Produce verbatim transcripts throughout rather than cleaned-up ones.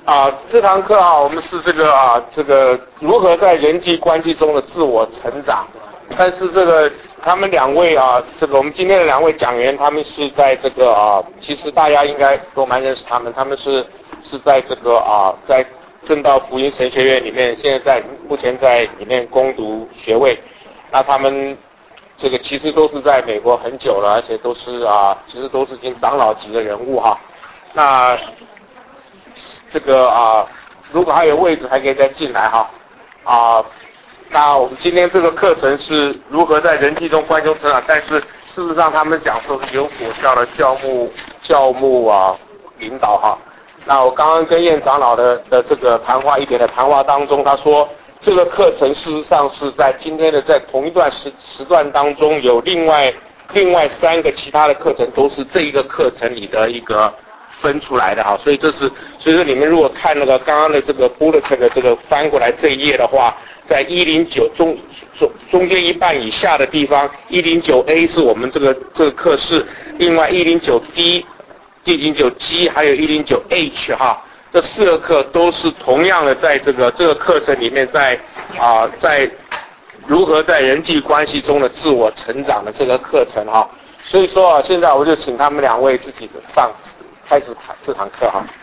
啊，这堂课啊，我们是这个啊，这个如何在人际关系中的自我成长。但是这个他们两位啊，这个我们今天的两位讲员，他们是在这个啊，其实大家应该都蛮认识他们，他们是是在这个啊，在正道福音神学院里面，现在在目前在里面攻读学位。那他们这个其实都是在美国很久了，而且都是啊，其实都是已经长老级的人物哈。那这个啊，如果还有位置，还可以再进来哈。啊，那我们今天这个课程是如何在人际中关系中成长，但是事实上他们讲说是有果效的教牧教牧啊领导哈。那我刚刚跟燕长老的的这个谈话一点的谈话当中，他说这个课程事实上是在今天的在同一段时时段当中有另外另外三个其他的课程都是这一个课程里的一个分出来的哈，所以这是所以说你们如果看那个刚刚的这个 bulletin 的这个翻过来这一页的话，在一零九中中中间一半以下的地方，一零九 A 是我们这个这个课室，另外一零九 D、一零九 G 还有一零九 H 哈，这四个课都是同样的在这个这个课程里面在啊、呃、在如何在人际关系中的自我成长的这个课程哈，所以说啊，现在我就请他们两位自己的上开始谈这堂课哈。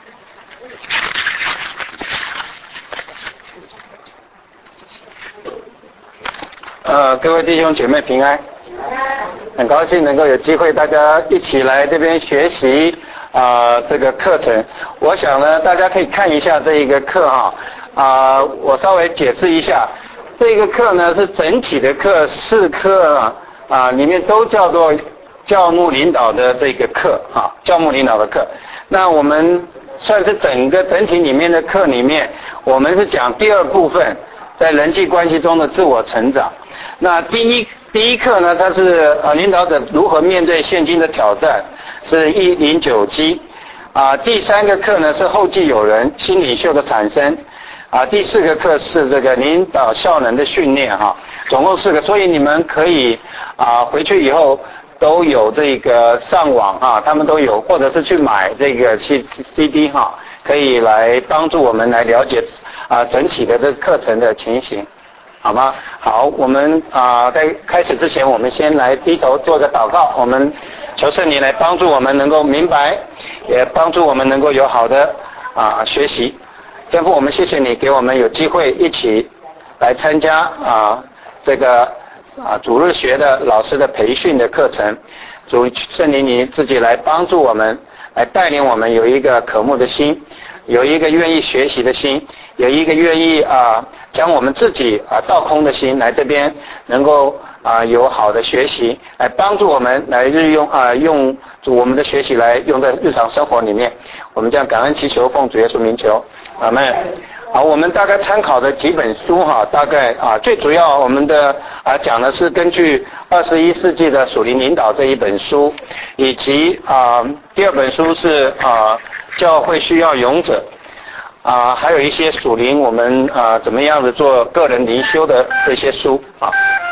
呃，各位弟兄姐妹平安，很高兴能够有机会大家一起来这边学习啊、呃、这个课程。我想呢，大家可以看一下这一个课哈啊、呃，我稍微解释一下，这个课呢是整体的课，四课啊、呃、里面都叫做教牧领导的这个课啊，教牧领导的课。那我们算是整个整体里面的课里面，我们是讲第二部分，在人际关系中的自我成长。那第一第一课呢，它是呃领导者如何面对现今的挑战，是一零九 G 啊。第三个课呢是后继有人，新领袖的产生啊。第四个课是这个领导效能的训练哈，总共四个，所以你们可以啊回去以后都有这个上网啊，他们都有，或者是去买这个 C D 哈，可以来帮助我们来了解啊整体的这个课程的情形。好吗？好，我们啊、呃，在开始之前，我们先来低头做个祷告。我们求圣灵来帮助我们能够明白，也帮助我们能够有好的啊、呃、学习。天父，我们谢谢你给我们有机会一起来参加啊、呃、这个啊、呃、主日学的老师的培训的课程。主圣灵你自己来帮助我们，来带领我们有一个渴慕的心，有一个愿意学习的心，有一个愿意啊将我们自己啊倒空的心，来这边能够啊有好的学习，来帮助我们来日用啊用我们的学习来用在日常生活里面。我们将感恩祈求，奉主耶稣名求，阿们。好，我们大概参考的几本书哈，大概啊最主要我们的啊讲的是根据二十一世纪的属灵领导这一本书，以及啊第二本书是啊教会需要勇者。啊，还有一些属灵我们啊怎么样的做个人灵修的这些书啊，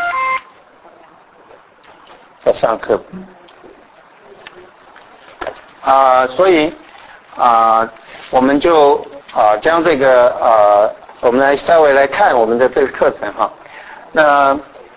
在上课啊，所以啊我们就啊将这个啊我们来稍微来看我们的这个课程哈，那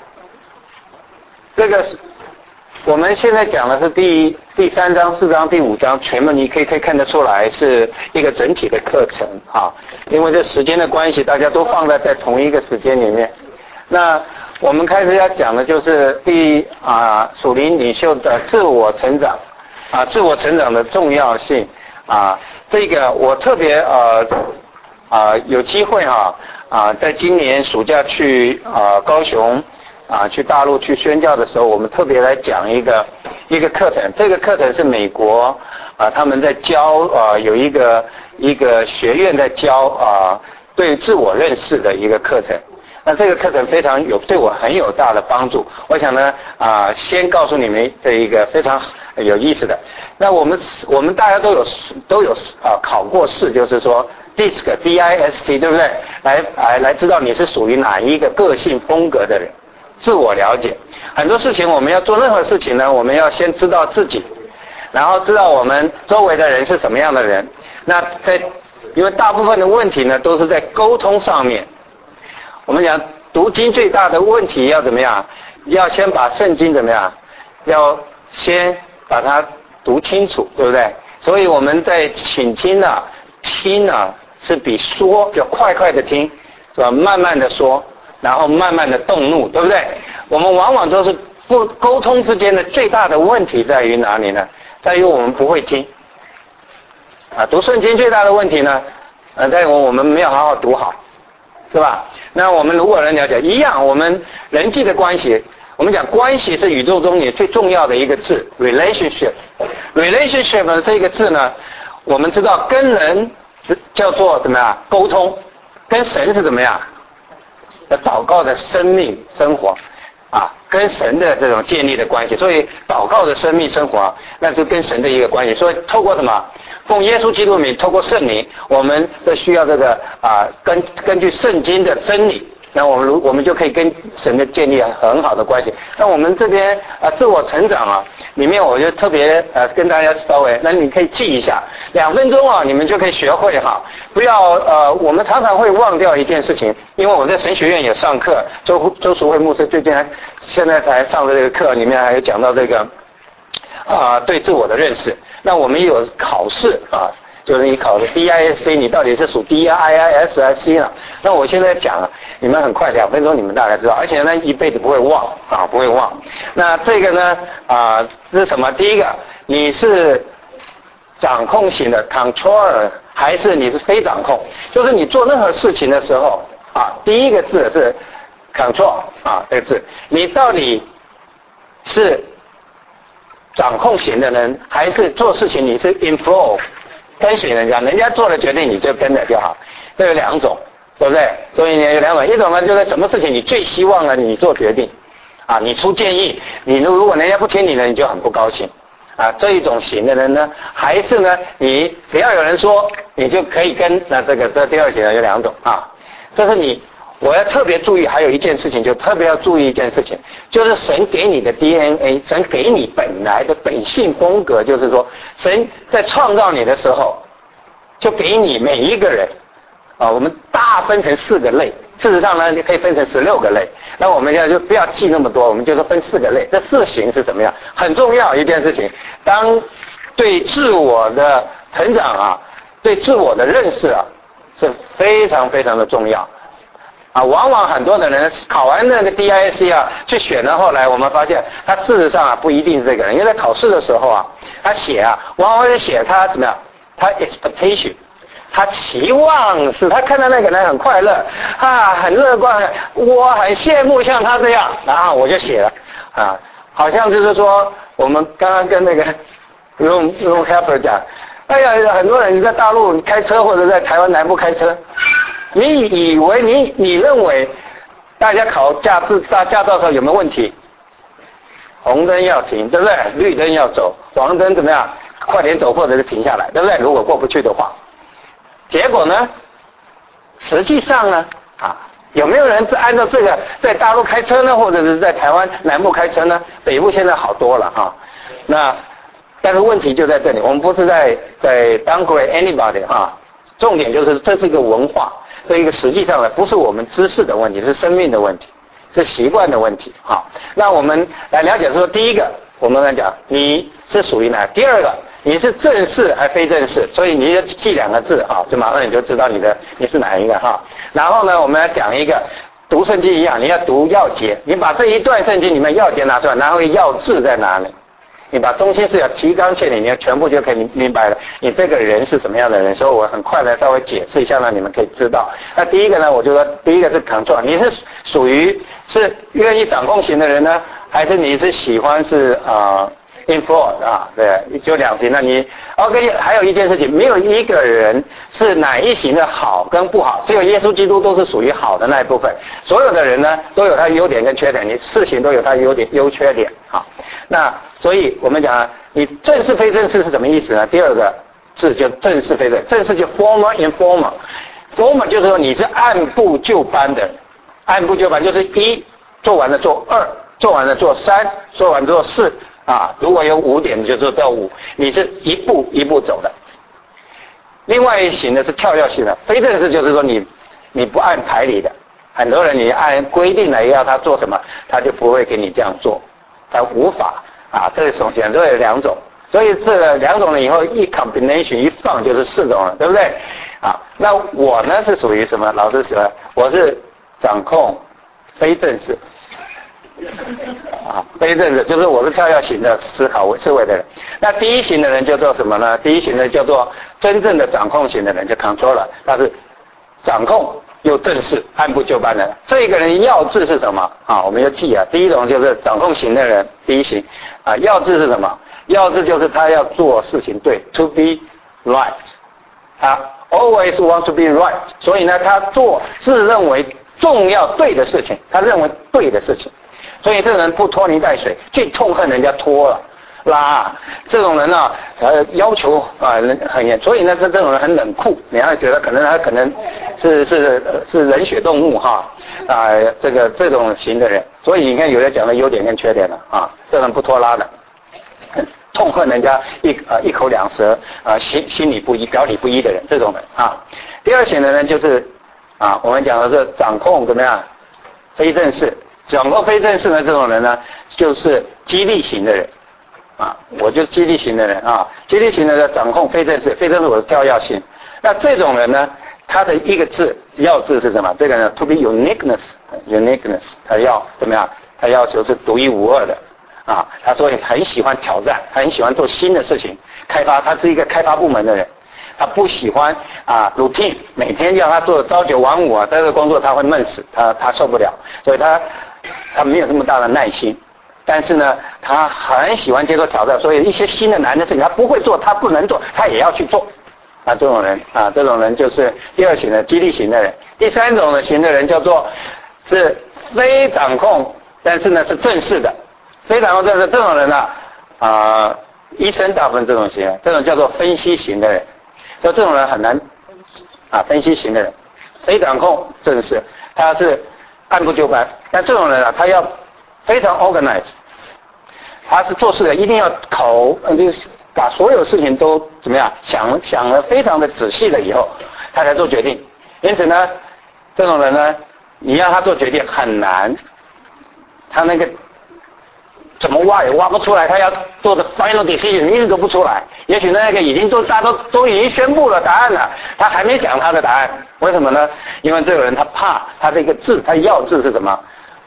这个是。我们现在讲的是第第三章、四章、第五章，全部你可以可以看得出来是一个整体的课程啊。因为这时间的关系，大家都放在在同一个时间里面。那我们开始要讲的就是第啊属灵领袖的自我成长啊，自我成长的重要性啊。这个我特别呃啊有机会哈啊，在今年暑假去啊高雄。啊，去大陆去宣教的时候，我们特别来讲一个一个课程。这个课程是美国啊，他们在教啊，有一个一个学院在教啊，对自我认识的一个课程。那这个课程非常有对我很有大的帮助。我想呢啊，先告诉你们这一个非常有意思的。那我们我们大家都有都有啊考过试，就是说 D I S C D I S C 对不对？来来来知道你是属于哪一个个性风格的人。自我了解，很多事情我们要做任何事情呢，我们要先知道自己，然后知道我们周围的人是什么样的人。那在因为大部分的问题呢都是在沟通上面。我们讲读经最大的问题要怎么样？要先把圣经怎么样？要先把它读清楚，对不对？所以我们在倾听啊、听啊，是比说要快快的听，是吧？慢慢的说，然后慢慢的动怒，对不对？我们往往都是不沟通之间的最大的问题在于哪里呢？在于我们不会听。啊，读圣经最大的问题呢，呃，在于我们没有好好读好。是吧？那我们如果能了解一样，我们人际的关系，我们讲关系是宇宙中也最重要的一个字 ，relationship。relationship 呢这个字呢，我们知道跟人叫做怎么样沟通，跟神是怎么样？祷告的生命生活啊，跟神的这种建立的关系。所以祷告的生命生活啊，那是跟神的一个关系。所以透过什么？奉耶稣基督名，透过圣灵，我们都需要这个啊，根根据圣经的真理，那我们如我们就可以跟神的建立很好的关系。那我们这边啊，自我成长啊，里面我就特别呃跟大家稍微，那你可以记一下，两分钟啊，你们就可以学会哈。不要呃，我们常常会忘掉一件事情，因为我在神学院也上课，周周淑慧牧师最近还现在才上的这个课里面还有讲到这个。啊，对自我的认识，那我们也有考试啊，就是你考的 D I S C， 你到底是属 D I I S 还是 C 呢？那我现在讲，你们很快两分钟，你们大概知道，而且呢，一辈子不会忘啊，不会忘。那这个呢，啊，是什么？第一个，你是掌控型的 controller， 还是你是非掌控？就是你做任何事情的时候啊，第一个字是 control 啊，这个字，你到底是掌控型的人，还是做事情你是 inflow 跟随人家，人家做了决定你就跟着就好，这有两种，对不对？所以有两种，一种呢就是什么事情你最希望呢你做决定啊，你出建议，你如果人家不听你的你就很不高兴啊，这一种型的人呢，还是呢你只要有人说你就可以跟，那这个这第二型的有两种啊，这是你。我要特别注意，还有一件事情，就特别要注意一件事情，就是神给你的 D N A， 神给你本来的本性风格，就是说，神在创造你的时候，就给你每一个人，啊，我们大分成四个类，事实上呢，你可以分成十六个类。那我们现在就不要记那么多，我们就是分四个类。这四型是怎么样？很重要一件事情，当对自我的成长啊，对自我的认识啊，是非常非常的重要。啊，往往很多的人考完那个 D I S C 啊，去选了，后来我们发现他事实上啊不一定是这个人，因为在考试的时候啊，他写啊，往往是写他怎么样，他 expectation， 他期望是他看到那个人很快乐啊，很乐观，我很羡慕像他这样，然后我就写了啊，好像就是说我们刚刚跟那个 room room helper 讲，哎呀，很多人在大陆开车或者在台湾南部开车。你以为你你认为大家考驾照驾驾照的时候有没有问题？红灯要停，对不对？绿灯要走，黄灯怎么样？快点走或者是停下来，对不对？如果过不去的话，结果呢？实际上呢，啊，有没有人是按照这个在大陆开车呢，或者是在台湾南部开车呢？北部现在好多了哈。那但是问题就在这里，我们不是在在 downgrade anybody 哈，重点就是这是一个文化。这一个实际上呢，不是我们知识的问题，是生命的问题，是习惯的问题。好，那我们来了解说，第一个，我们来讲你是属于哪？第二个，你是正式还非正式？所以你就记两个字啊，就马上你就知道你的你是哪一个哈。然后呢，我们来讲一个读圣经一样，你要读要节，你把这一段圣经里面要节拿出来，然后要字在哪里？你把中心思想提纲挈领，你全部就可以明白了。你这个人是什么样的人？所以我很快的稍微解释一下，让你们可以知道。那第一个呢，我就说第一个是 control， 你是属于是愿意掌控型的人呢，还是你是喜欢是啊、呃、influence 啊？对，就两型。那你 OK， 还有一件事情，没有一个人是哪一型的好跟不好，只有耶稣基督都是属于好的那一部分。所有的人呢，都有他优点跟缺点，你事情都有他优点优缺点啊。那所以我们讲，你正式非正式是什么意思呢？第二个字就正式非正式，正式就 formal informal。formal 就是说你是按部就班的，按部就班就是一做完了做二，做完了做三，做完做四啊。如果有五点你就做到五，你是一步一步走的。 另外一型的是跳跃型的，非正式就是说你你不按牌理的，很多人你按规定来要他做什么，他就不会给你这样做，他无法啊，这种选择有两种，所以这两种呢以后一 combination 一放就是四种了，对不对？啊，那我呢是属于什么？老师说我是掌控非正式。啊，非正式就是我是跳跃型的思考思维的人。那第一型的人叫做什么呢？第一型的叫做真正的掌控型的人，叫 controller， 他是掌控又正式，按部就班的。这个人要志是什么啊？我们要记啊。第一种就是掌控型的人，第一型啊，要志是什么？要志就是他要做事情对 ，to be right， 他 always want to be right， 所以呢，他做自认为重要对的事情，他认为对的事情。所以这个人不拖泥带水，最痛恨人家拖了拉，这种人啊，呃，要求啊很严，所以呢，这这种人很冷酷，你还觉得可能他可能是是是冷血动物哈啊，这个这种型的人，所以你看有人讲的优点跟缺点了啊，这种不拖拉的，痛恨人家一啊一口两舌啊心心里不一表里不一的人，这种人啊。第二型的人就是啊，我们讲的是掌控怎么样，非正式。掌控非正式的这种人呢，就是激励型的人，啊，我就激励型的人啊，激励型的人掌控非正式，非正式我是跳跃性。那这种人呢，他的一个字要字是什么？这个呢 ，to be uniqueness，uniqueness， 他要怎么样？他要求是独一无二的，啊，他所以很喜欢挑战，他很喜欢做新的事情，开发，他是一个开发部门的人。他不喜欢啊 routine， 每天要他做朝九晚五啊，这个工作他会闷死，他他受不了，所以他他没有那么大的耐心。但是呢，他很喜欢接受挑战，所以一些新的难的事情他不会做，他不能做，他也要去做。啊，这种人啊，这种人就是第二型的激励型的人。第三种的型的人叫做是非掌控，但是呢是正式的，非掌控正式这种人呢啊、呃，医生大部分这种型，这种叫做分析型的人。那这种人很难啊，分析型的人，非掌控正式，他是按部就班。但这种人啊，他要非常 organize， 他是做事的一定要考，呃，就把所有事情都怎么样想想了非常的仔细了以后，他才做决定。因此呢，这种人呢，你让他做决定很难，他那个。怎么挖也挖不出来，他要做的 final decision 一直都不出来。也许那个已经都大家都都已经宣布了答案了，他还没讲他的答案。为什么呢？因为这个人他怕他这个字，他要字是什么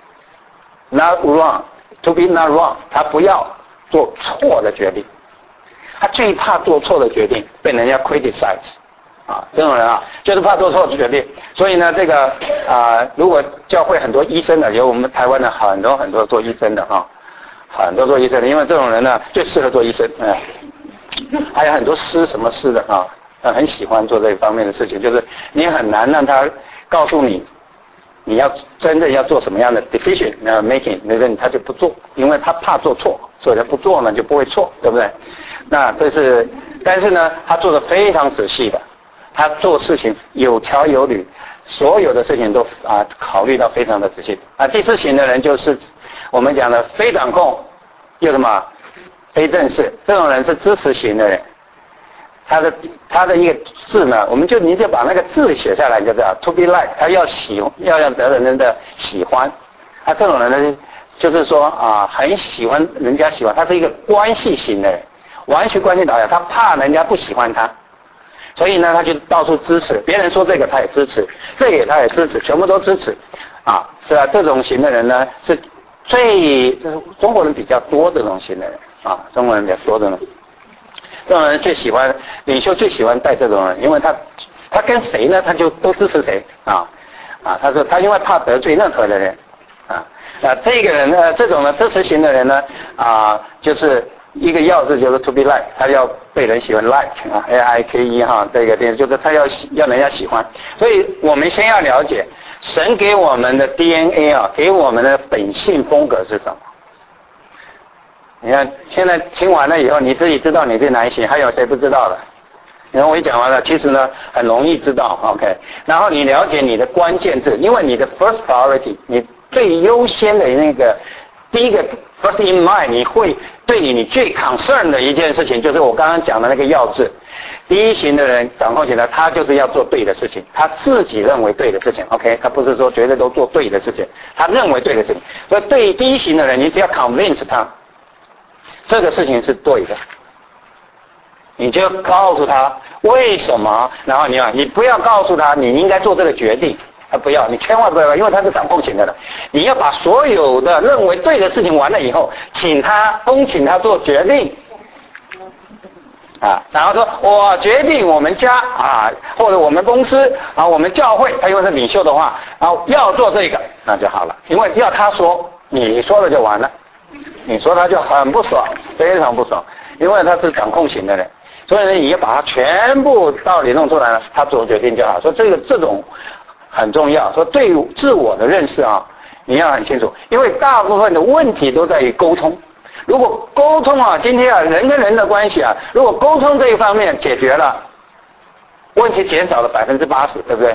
？Not wrong, to be not wrong， 他不要做错的决定，他最怕做错的决定被人家 criticize。啊，这种人啊，就是怕做错决定。所以呢，这个啊、呃，如果教会很多医生的，有我们台湾的很多很多做医生的啊。很多做医生的，因为这种人呢最适合做医生，哎，还有很多师什么师的啊，很喜欢做这方面的事情，就是你很难让他告诉你，你要真正要做什么样的 decision 呃 making， 那个他就不做，因为他怕做错，所以他不做呢就不会错，对不对？那这是，但是呢，他做的非常仔细的，他做事情有条有理，所有的事情都啊考虑到非常的仔细啊。第四型的人就是我们讲的非掌控又什么非正式，这种人是支持型的人，他的他的一个字呢，我们就你就把那个字写下来就知道 to be like， 他要喜要要得人的喜欢，他这种人呢就是说啊很喜欢人家喜欢，他是一个关系型的人，完全关系导向，他怕人家不喜欢他，所以呢他就到处支持，别人说这个他也支持，这个他也支持，全部都支持啊，是啊，这种型的人呢是最就是中国人比较多这种型的人啊，中国人比较多的人，这种人最喜欢领袖最喜欢带这种人，因为他他跟谁呢，他就都支持谁啊啊，他说他因为怕得罪任何的人啊啊，这个人呢，这种呢支持型的人呢啊，就是一个要字就是 to be like， 他要被人喜欢 like 啊 A I K E 哈，这个就是他要要人家喜欢，所以我们先要了解。神给我们的 D N A 啊，给我们的本性风格是什么？你看，现在听完了以后，你自己知道你是哪一型，还有谁不知道的？然后我一讲完了，其实呢很容易知道 ，OK。然后你了解你的关键字，因为你的 first priority， 你最优先的那个第一个 first in mind， 你会对你你最 concern 的一件事情，就是我刚刚讲的那个要字。 第一型的人，掌控型的，他就是要做对的事情，他自己认为对的事情 ，OK， 他不是说绝对都做对的事情，他认为对的事情。所以对第一型的人，你只要 convince 他，这个事情是对的，你就告诉他为什么，然后你啊，你不要告诉他你应该做这个决定，啊不要，你千万不要，因为他是掌控型的人，你要把所有的认为对的事情完了以后，请他恭请他做决定。啊，然后说，我决定我们家啊，或者我们公司啊，我们教会，他因为是领袖的话，然后要做这个，那就好了。因为要他说，你说了就完了，你说他就很不爽，非常不爽，因为他是掌控型的人，所以呢，你要把他全部道理弄出来了，他做决定就好。说这个这种很重要，说对自我的认识啊，你要很清楚，因为大部分的问题都在于沟通。如果沟通啊，今天啊人跟人的关系啊，如果沟通这一方面解决了，问题减少了百分之八十，对不对？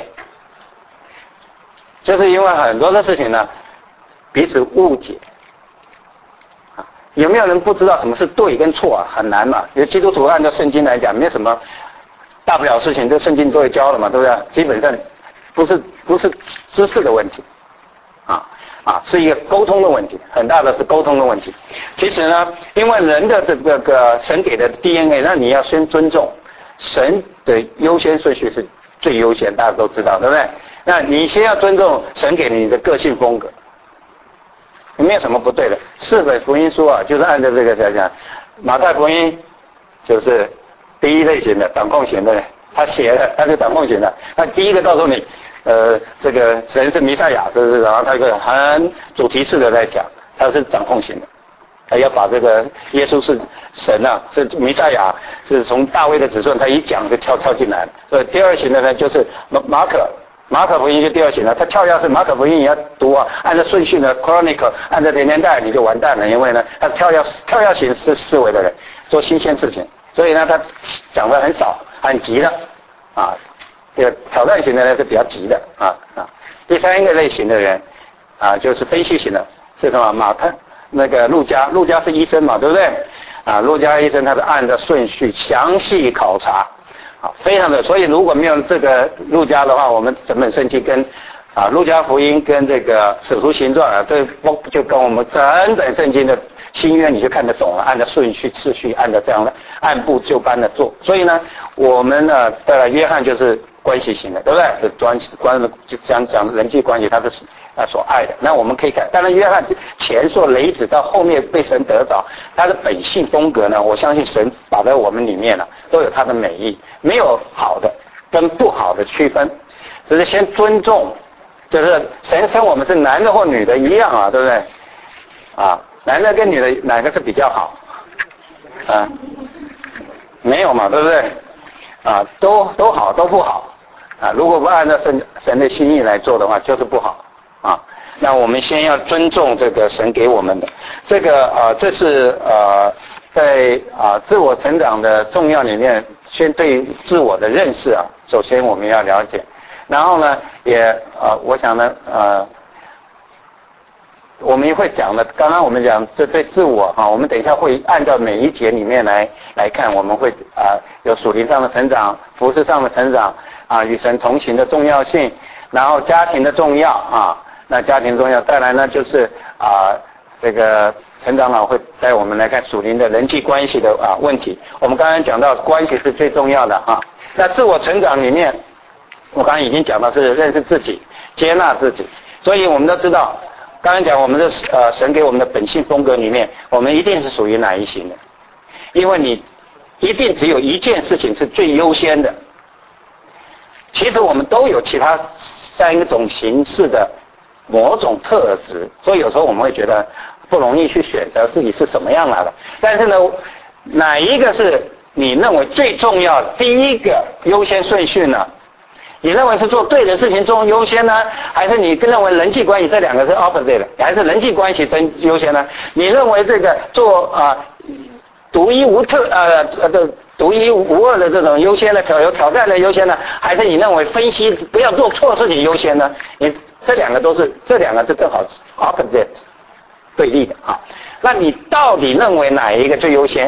就是因为很多的事情呢，彼此误解。啊，有没有人不知道什么是对跟错啊？很难嘛。因为基督徒按照圣经来讲，没有什么大不了事情，这圣经都会教了嘛，对不对？基本上不是不是知识的问题，啊。啊，是一个沟通的问题，很大的是沟通的问题。其实呢，因为人的这个个神给的 D N A， 那你要先尊重神的优先顺序是最优先，大家都知道，对不对？那你先要尊重神给你的个性风格，没有什么不对的。四本福音书啊，就是按照这个来讲，马太福音就是第一类型的掌控型的，他写的他是掌控型的，他第一个告诉你。呃，这个神是弥赛亚，是不是？然后他一个很主题式的在讲，他是掌控型的，他要把这个耶稣是神啊，是弥赛亚，是从大卫的子孙，他一讲就跳跳进来了。所以第二型的呢，就是马马可，马可福音就第二型了。他跳跃是马可福音，你要读啊，按照顺序呢 ，Chronicle， 按照年代你就完蛋了，因为呢，他跳跃跳跃型是思维的人，做新鲜事情，所以呢，他讲的很少，很急的啊。这个挑战型的人是比较急的啊啊，第三个类型的人啊，就是分析型的，是什么？马太那个路加，路加是医生嘛，对不对？啊，路加医生他是按照顺序详细考察，啊，非常的，所以如果没有这个路加的话，我们整本圣经跟啊路加福音跟这个使徒行传啊，这就跟我们整本圣经的新约你就看得懂了，按照顺序次序，按照这样的按部就班的做。所以呢，我们呢的约翰就是关系型的，对不对？是关关就讲讲人际关系，他是啊所爱的。那我们可以看，当然约翰前说雷子到后面被神得着，他的本性风格呢，我相信神摆在我们里面了，都有他的美意，没有好的跟不好的区分，只是先尊重，就是神生我们是男的或女的一样啊，对不对？啊，男的跟女的哪个是比较好？啊，没有嘛，对不对？啊，都都好，都不好啊！如果不按照神神的心意来做的话，就是不好啊。那我们先要尊重这个神给我们的这个啊，这是呃在啊自我成长的重要里面，先对自我的认识啊，首先我们要了解，然后呢，也呃，我想呢呃。我们也会讲的，刚刚我们讲这对自我啊，我们等一下会按照每一节里面来来看，我们会啊有属灵上的成长、服事上的成长啊，与神同行的重要性，然后家庭的重要啊，那家庭重要，再来呢就是啊这个陈长老会带我们来看属灵的人际关系的啊问题。我们刚刚讲到关系是最重要的啊，那自我成长里面，我刚刚已经讲到是认识自己、接纳自己，所以我们都知道。刚才讲我们的呃神给我们的本性风格里面，我们一定是属于哪一型的？因为你一定只有一件事情是最优先的。其实我们都有其他三种形式的某种特质，所以有时候我们会觉得不容易去选择自己是什么样来的。但是呢，哪一个是你认为最重要的第一个优先顺序呢？你认为是做对的事情重优先呢，还是你认为人际关系这两个是 opposite 的，还是人际关系真优先呢？你认为这个做啊、呃、独一无特呃呃独一无二的这种优先的挑有挑战的优先呢，还是你认为分析不要做错事情优先呢？你这两个都是这两个是正好 opposite 对立的啊。那你到底认为哪一个最优先？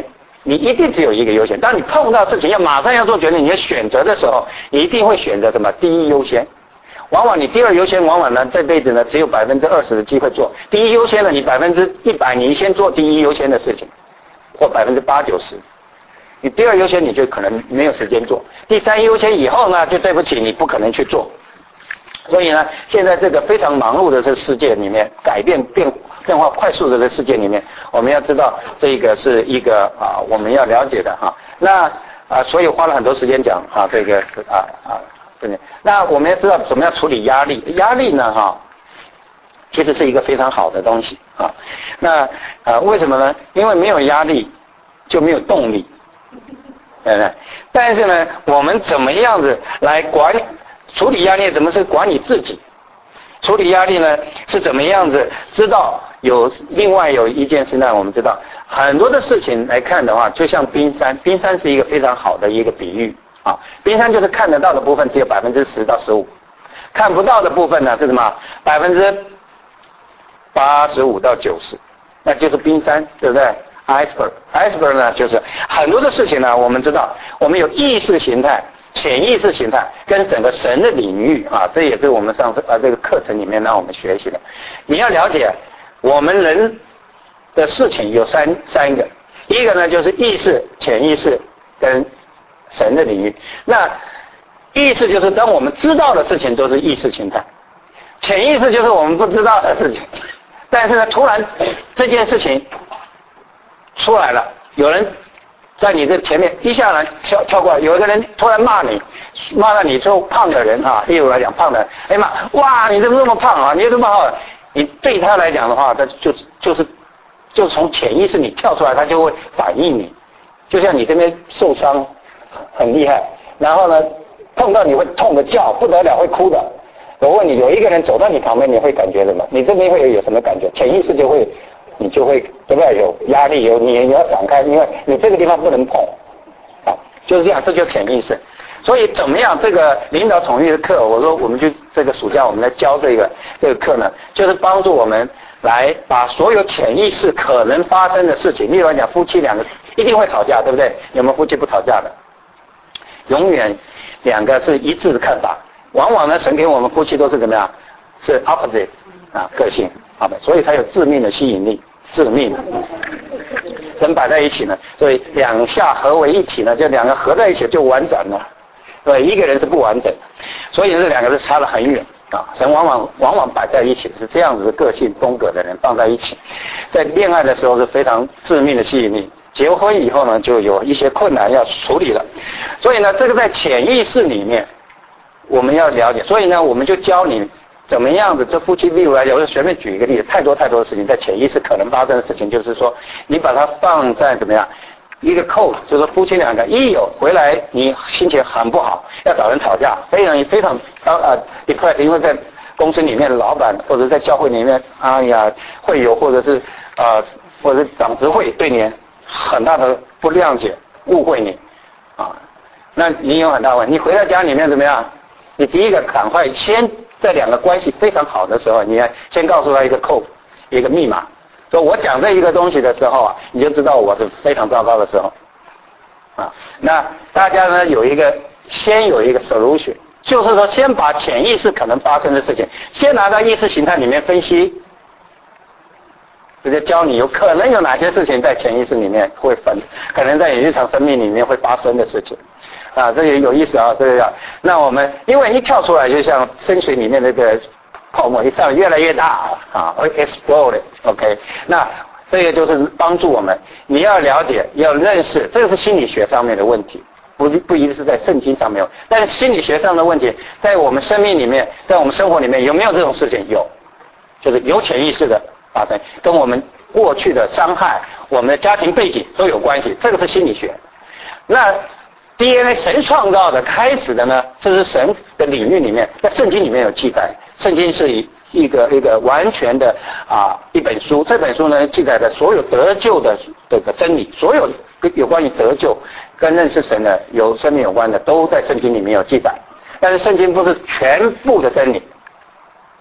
你一定只有一个优先。当你碰到事情要马上要做决定，你要选择的时候，你一定会选择什么？第一优先。往往你第二优先，往往呢这辈子呢只有百分之二十的机会做。第一优先呢，你百分之一百，你先做第一优先的事情，或百分之八九十。你第二优先你就可能没有时间做，第三优先以后呢，就对不起，你不可能去做。所以呢，现在这个非常忙碌的这世界里面，改变变变化快速的这世界里面，我们要知道这个是一个啊我们要了解的哈。那啊，所以花了很多时间讲啊这个啊啊。那我们要知道怎么样处理压力，压力呢哈，其实是一个非常好的东西啊。那呃为什么呢？因为没有压力就没有动力，对不对？但是呢，我们怎么样子来管处理压力？怎么是管理自己？处理压力呢是怎么样子？知道有另外有一件事呢，我们知道很多的事情来看的话，就像冰山，冰山是一个非常好的一个比喻。啊，冰山就是看得到的部分只有百分之十到十五，看不到的部分呢是什么？百分之八十五到九十，那就是冰山，对不对 ？iceberg，iceberg 呢就是很多的事情呢，我们知道，我们有意识形态、潜意识形态跟整个神的领域啊，这也是我们上次啊这个课程里面让我们学习的。你要了解我们人的事情有三三个，一个呢就是意识、潜意识跟神的领域。那意识就是当我们知道的事情都是意识形态，潜意识就是我们不知道的事情，但是呢突然这件事情出来了，有人在你这前面一下来跳跳过来，有一个人突然骂你，骂了你说胖的人啊，例如来讲胖的，哎妈，哇你怎么那么胖啊，你这么好，你对他来讲的话，他就就是就从潜意识里跳出来，他就会反应你，就像你这边受伤很厉害，然后呢碰到你会痛的叫不得了，会哭的。我问你，有一个人走到你旁边，你会感觉什么？你这边会有什么感觉？潜意识就会，你就会对不对？有压力，有你你要闪开，因为你这个地方不能碰，啊，就是这样，这就是潜意识。所以怎么样？这个领导统御的课，我说我们就这个暑假我们来教这个这个课呢，就是帮助我们来把所有潜意识可能发生的事情，例如来讲，夫妻两个一定会吵架，对不对？有没有夫妻不吵架的？永远两个是一致的看法，往往呢神给我们夫妻都是怎么样？是 opposite 啊个性啊，所以才有致命的吸引力，致命。神摆在一起呢，所以两下合为一体呢，就两个合在一起就完整了。对，一个人是不完整，所以这两个是差得很远啊。神往往往往摆在一起是这样子的个性风格的人放在一起，在恋爱的时候是非常致命的吸引力。结婚以后呢，就有一些困难要处理了，所以呢，这个在潜意识里面我们要了解，所以呢，我们就教你怎么样子。这夫妻例如来讲，我就随便举一个例子，太多太多的事情在潜意识可能发生的事情，就是说你把它放在怎么样一个code，就是夫妻两个一有回来你心情很不好，要找人吵架，非常非常呃 depressed， 因为在公司里面的老板或者在教会里面，哎呀会有或者是呃或者是长执会对你很大的不谅解，误会你啊，那你有很大问题。你回到家里面怎么样？你第一个赶快先在两个关系非常好的时候，你要先告诉他一个code，一个密码。说我讲这一个东西的时候啊，你就知道我是非常糟糕的时候啊。那大家呢有一个先有一个 solution， 就是说先把潜意识可能发生的事情，先拿到意识形态里面分析。直接教你有可能有哪些事情在潜意识里面会分，可能在你日常生命里面会发生的事情，啊，这也有意思啊，这个。那我们因为一跳出来，就像深水里面那个泡沫一上越来越大啊，会 explode，OK， 那这个就是帮助我们，你要了解，要认识，这个是心理学上面的问题，不不一定是在圣经上面，但是心理学上的问题，在我们生命里面，在我们生活里面有没有这种事情？有，就是有潜意识的。啊，对，跟我们过去的伤害、我们的家庭背景都有关系，这个是心理学。那 D N A 神创造的开始的呢，这是神的领域里面，在圣经里面有记载。圣经是一个一个完全的啊一本书，这本书呢记载的所有得救的这个真理，所有有关于得救跟认识神的、有生命有关的，都在圣经里面有记载。但是圣经不是全部的真理。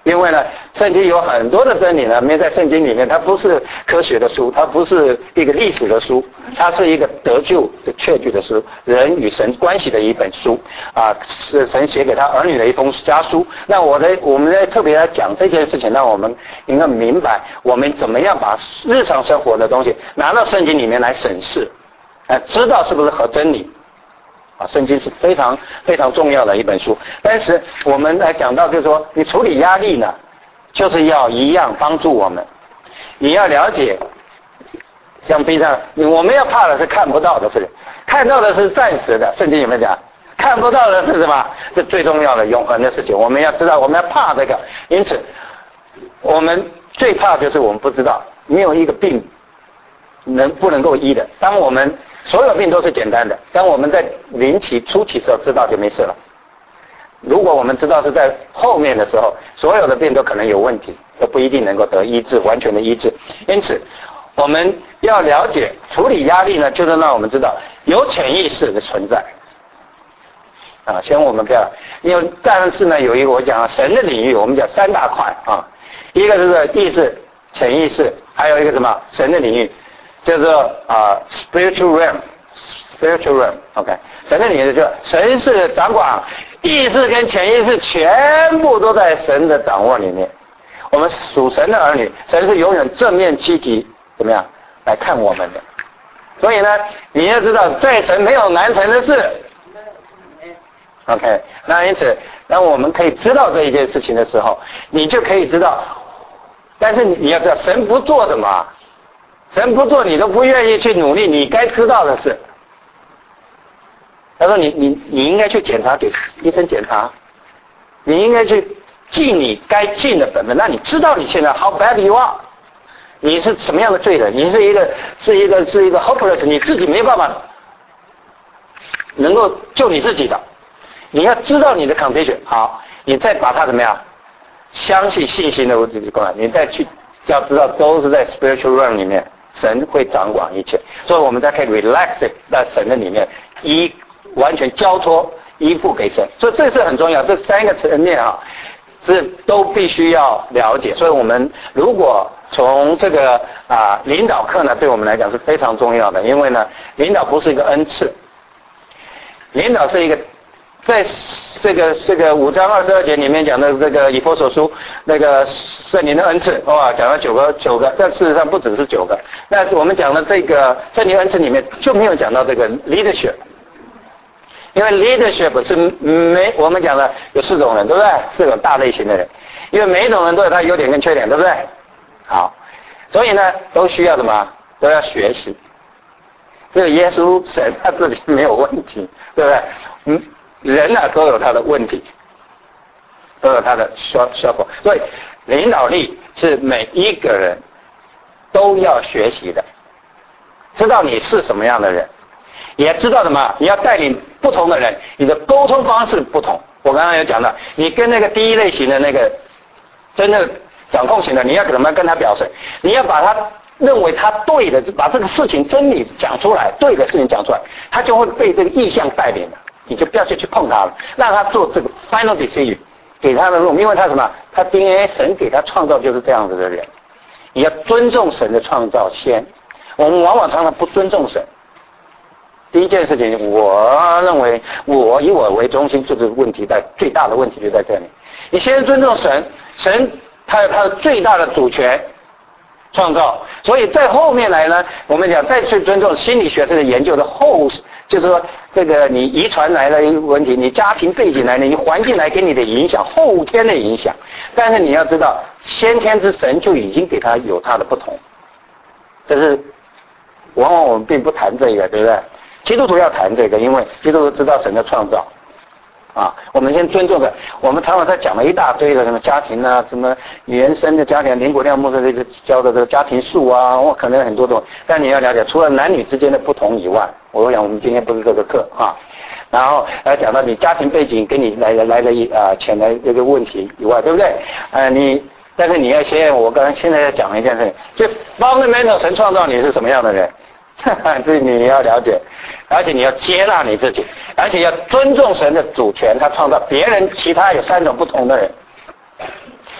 因为呢，圣经有很多的真理呢，没在圣经里面，它不是科学的书，它不是一个历史的书，它是一个得救的确据的书，人与神关系的一本书啊，是神写给他儿女的一封家书。那我的我们在特别来讲这件事情，让我们应该明白我们怎么样把日常生活的东西拿到圣经里面来审视，啊，知道是不是合真理。啊，圣经是非常非常重要的一本书。但是我们来讲到，就是说，你处理压力呢，就是要一样帮助我们。你要了解，像冰上，我们要怕的是看不到的事情，看到的是暂时的。圣经有没有讲？看不到的是什么？是最重要的永恒的事情。我们要知道，我们要怕这个。因此，我们最怕就是我们不知道，没有一个病能不能够医的。当我们所有病都是简单的，当我们在临期初期的时候知道就没事了。如果我们知道是在后面的时候，所有的病都可能有问题，都不一定能够得医治，完全的医治。因此我们要了解处理压力呢，就是让我们知道有潜意识的存在啊。先我们不要，因为但是呢有一个我讲神的领域，我们讲三大块啊，一个是意识、潜意识，还有一个什么神的领域，叫做啊 spiritual realm。spiritual realm，OK， 神的领域就是神是掌管，意识跟潜意识全部都在神的掌握里面。我们属神的儿女，神是永远正面积极怎么样来看我们的。所以呢，你要知道，在神没有难成的事。OK， 那因此，当我们可以知道这一件事情的时候，你就可以知道。但是你要知道，神不做什么，神不做，你都不愿意去努力，你该知道的事。他说你你你应该去检查，给医生检查，你应该去尽你该尽的本分。那你知道你现在 how bad you are， 你是什么样的罪人？你是一个是一个是一个 hopeless， 你自己没办法能够救你自己的。你要知道你的 condition， 好，你再把它怎么样？相信信心的这个过来，你再去要知道都是在 spiritual realm 里面，神会掌管一切，所以我们才可以 relax 在神的里面，一完全交托依附给神，所以这是很重要，这三个层面啊，是都必须要了解。所以我们如果从这个啊领导课呢，对我们来讲是非常重要的，因为呢，领导不是一个恩赐，领导是一个在这个这个五章二十二节里面讲的这个以弗所书那个圣灵的恩赐，哇，讲了九个九个，但事实上不只是九个。那我们讲的这个圣灵恩赐里面就没有讲到这个 leadership。因为 leadership 是没我们讲的有四种人，对不对？四种大类型的人，因为每一种人都有他优点跟缺点，对不对？好，所以呢，都需要什么？都要学习。这个耶稣神他自己没有问题，对不对？嗯，人啊都有他的问题，都有他的需需要，所以领导力是每一个人都要学习的，知道你是什么样的人。也知道什么？你要带领不同的人，你的沟通方式不同。我刚刚有讲到，你跟那个第一类型的那个真的掌控型的，你要怎么跟他表示？你要把他认为他对的，把这个事情真理讲出来，对的事情讲出来，他就会被这个意向带领了。你就不要去去碰他了，让他做这个 final decision， 给他的路，因为他什么？他 D N A 神给他创造就是这样子的人。你要尊重神的创造先，我们往往常常不尊重神。第一件事情，我认为我以我为中心，就是问题在最大的问题就在这里。你先尊重神，神他有他的最大的主权创造，所以在后面来呢，我们讲再去尊重心理学这个研究的后，就是说这个你遗传来的一个问题，你家庭背景来的，你环境来给你的影响，后天的影响。但是你要知道，先天之神就已经给他有他的不同，这是往往我们并不谈这个，对不对？基督徒要谈这个，因为基督徒知道神的创造啊。我们先尊重的，我们常常在讲了一大堆的什么家庭啊，什么原生的家庭，林国亮牧师这个教的这个家庭树啊，我可能很多种。但你要了解，除了男女之间的不同以外，我想我们今天不是这个课啊。然后来讲到你家庭背景给你来来来的一啊潜在这个问题以外，对不对？呃，你但是你要先，我刚才现在要讲一件事情，就 fundamental 神创造你是什么样的人。这你要了解，而且你要接纳你自己，而且要尊重神的主权，他创造别人，其他有三种不同的人。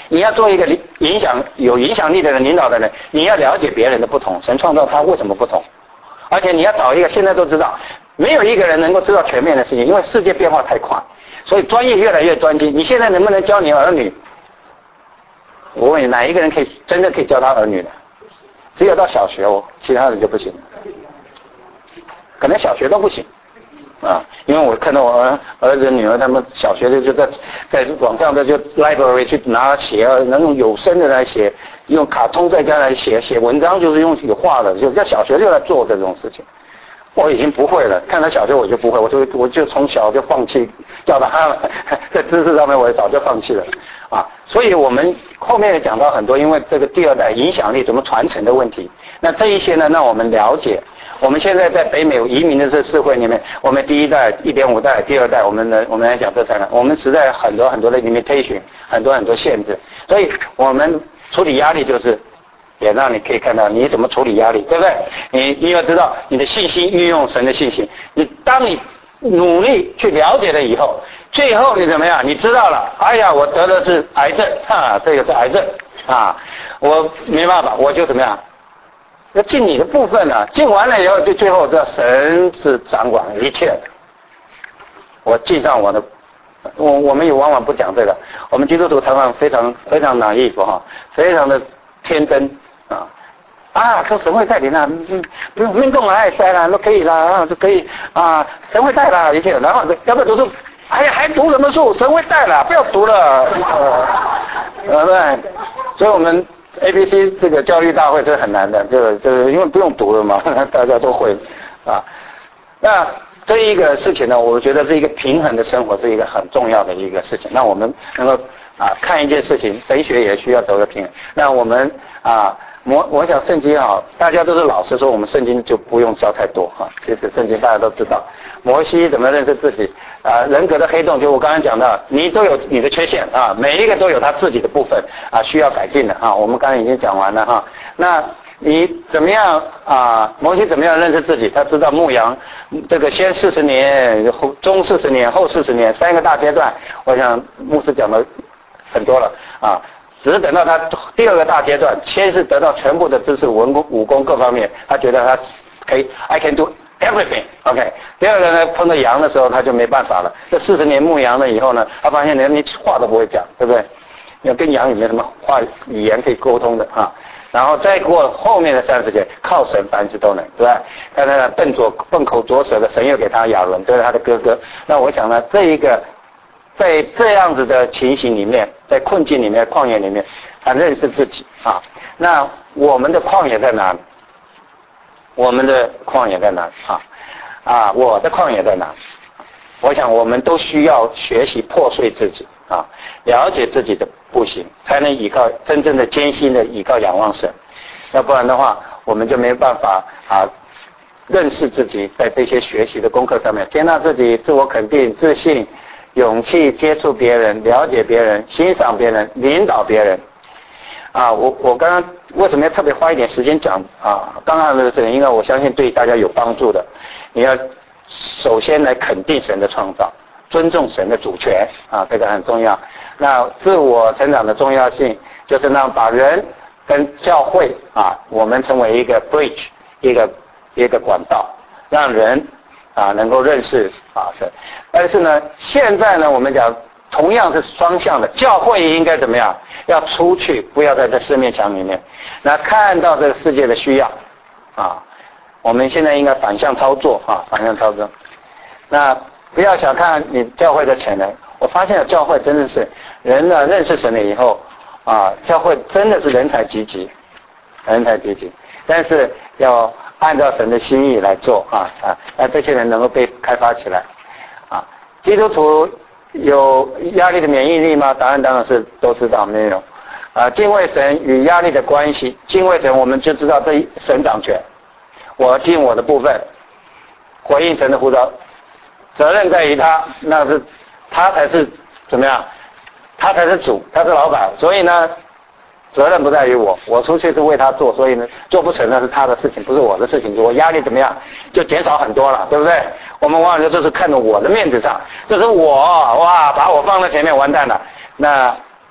你要做一个影响有影响力的人、领导的人，你要了解别人的不同，神创造他为什么不同，而且你要找一个，现在都知道，没有一个人能够知道全面的事情，因为世界变化太快，所以专业越来越专精。你现在能不能教你儿女？我问你，哪一个人可以真的可以教他儿女的？只有到小学哦，其他的就不行，可能小学都不行。啊，因为我看到我儿儿子女儿他们小学的就在在网上的就 library 去拿写，能用有声的来写，用卡通在家来写写文章，就是用有画的，就在小学就在做这种事情。我已经不会了，看他小学我就不会，我就我就从小就放弃教他了，在知识上面我早就放弃了啊。所以我们后面讲到很多，因为这个第二代影响力怎么传承的问题，那这一些呢，让我们了解。我们现在在北美移民的这社会里面，我们第一代、一点五代、第二代，我们呢，我们来讲这三个，我们实在很多很多的 limitation， 很多很多限制，所以我们处理压力就是，也让你可以看到你怎么处理压力，对不对？你你要知道你的信心运用神的信心，你当你努力去了解了以后，最后你怎么样？你知道了，哎呀，我得的是癌症，哈，这个是癌症啊，我没办法，我就怎么样？要尽你的部分呢、啊，尽完了以后，就最后知道神是掌管一切的。我尽上我的，我我们也往往不讲这个，我们基督徒常常非常非常naive哈，非常的天真啊啊，说神会带领啊，嗯，不用命中来带啦，都可以啦，啊，就可以啊，神会带啦一切，然后要不要读书？哎呀，还读什么书？神会带啦，不要读了，呃，对，所以我们。A B C 这个教育大会是很难的，就就因为不用读了嘛，大家都会啊。那这一个事情呢，我觉得是一个平衡的生活是一个很重要的一个事情。那我们能够啊看一件事情，神学也需要走个平衡。那我们啊，我我想圣经啊，大家都是老师说，我们圣经就不用教太多哈。其实圣经大家都知道，摩西怎么认识自己啊，人格的黑洞，就我刚才讲到，你都有你的缺陷啊，每一个都有他自己的部分啊，需要改进的啊。我们刚才已经讲完了哈。那你怎么样啊？摩西怎么样认识自己？他知道牧羊，这个先四十年，后中四十年，后四十年，三个大阶段。我想牧师讲的很多了啊。只是等到他第二个大阶段，先是得到全部的知识、文功、武功各方面，他觉得他可以 ，I can do everything，OK、okay。第二个呢，碰到羊的时候他就没办法了。这四十年牧羊了以后呢，他发现连你话都不会讲，对不对？要跟羊也没什么话语言可以沟通的啊。然后再过后面的三十年，靠神凡事都能，对吧？看他笨拙笨口拙舌的，神又给他亚伦，对他的哥哥。那我想呢，这一个。在这样子的情形里面，在困境里面、旷野里面，他认识自己啊。那我们的旷野在哪里？我们的旷野在哪里啊？啊，我的旷野在哪里？我想我们都需要学习破碎自己啊，了解自己的不行，才能依靠真正的艰辛的依靠仰望神。要不然的话，我们就没办法啊认识自己，在这些学习的功课上面，接纳自己，自我肯定、自信。勇气接触别人，了解别人，欣赏别人，领导别人。啊，我我刚刚为什么要特别花一点时间讲啊？刚刚这个事情，因为我相信对大家有帮助的。你要首先来肯定神的创造，尊重神的主权啊，这个很重要。那自我成长的重要性，就是让把人跟教会啊，我们成为一个 bridge， 一个一个管道，让人。啊，能够认识啊是，但是呢，现在呢，我们讲同样是双向的，教会应该怎么样？要出去，不要在这四面墙里面。那看到这个世界的需要，啊，我们现在应该反向操作啊，反向操作。那不要小看你教会的潜能，我发现教会真的是人呢认识神了以后，啊，教会真的是人才济济，人才济济，但是要。按照神的心意来做啊啊，那这些人能够被开发起来啊。基督徒有压力的免疫力吗？答案当然是都知道没有啊。敬畏神与压力的关系，敬畏神我们就知道这神掌权，我尽我的部分，回应神的呼召，责任在于他，那是他才是怎么样？他才是主，他是老板，所以呢。责任不在于我，我出去是为他做，所以呢，做不成那是他的事情，不是我的事情。我压力怎么样，就减少很多了，对不对？我们往往就是看着我的面子上，这是我哇，把我放在前面，完蛋了。那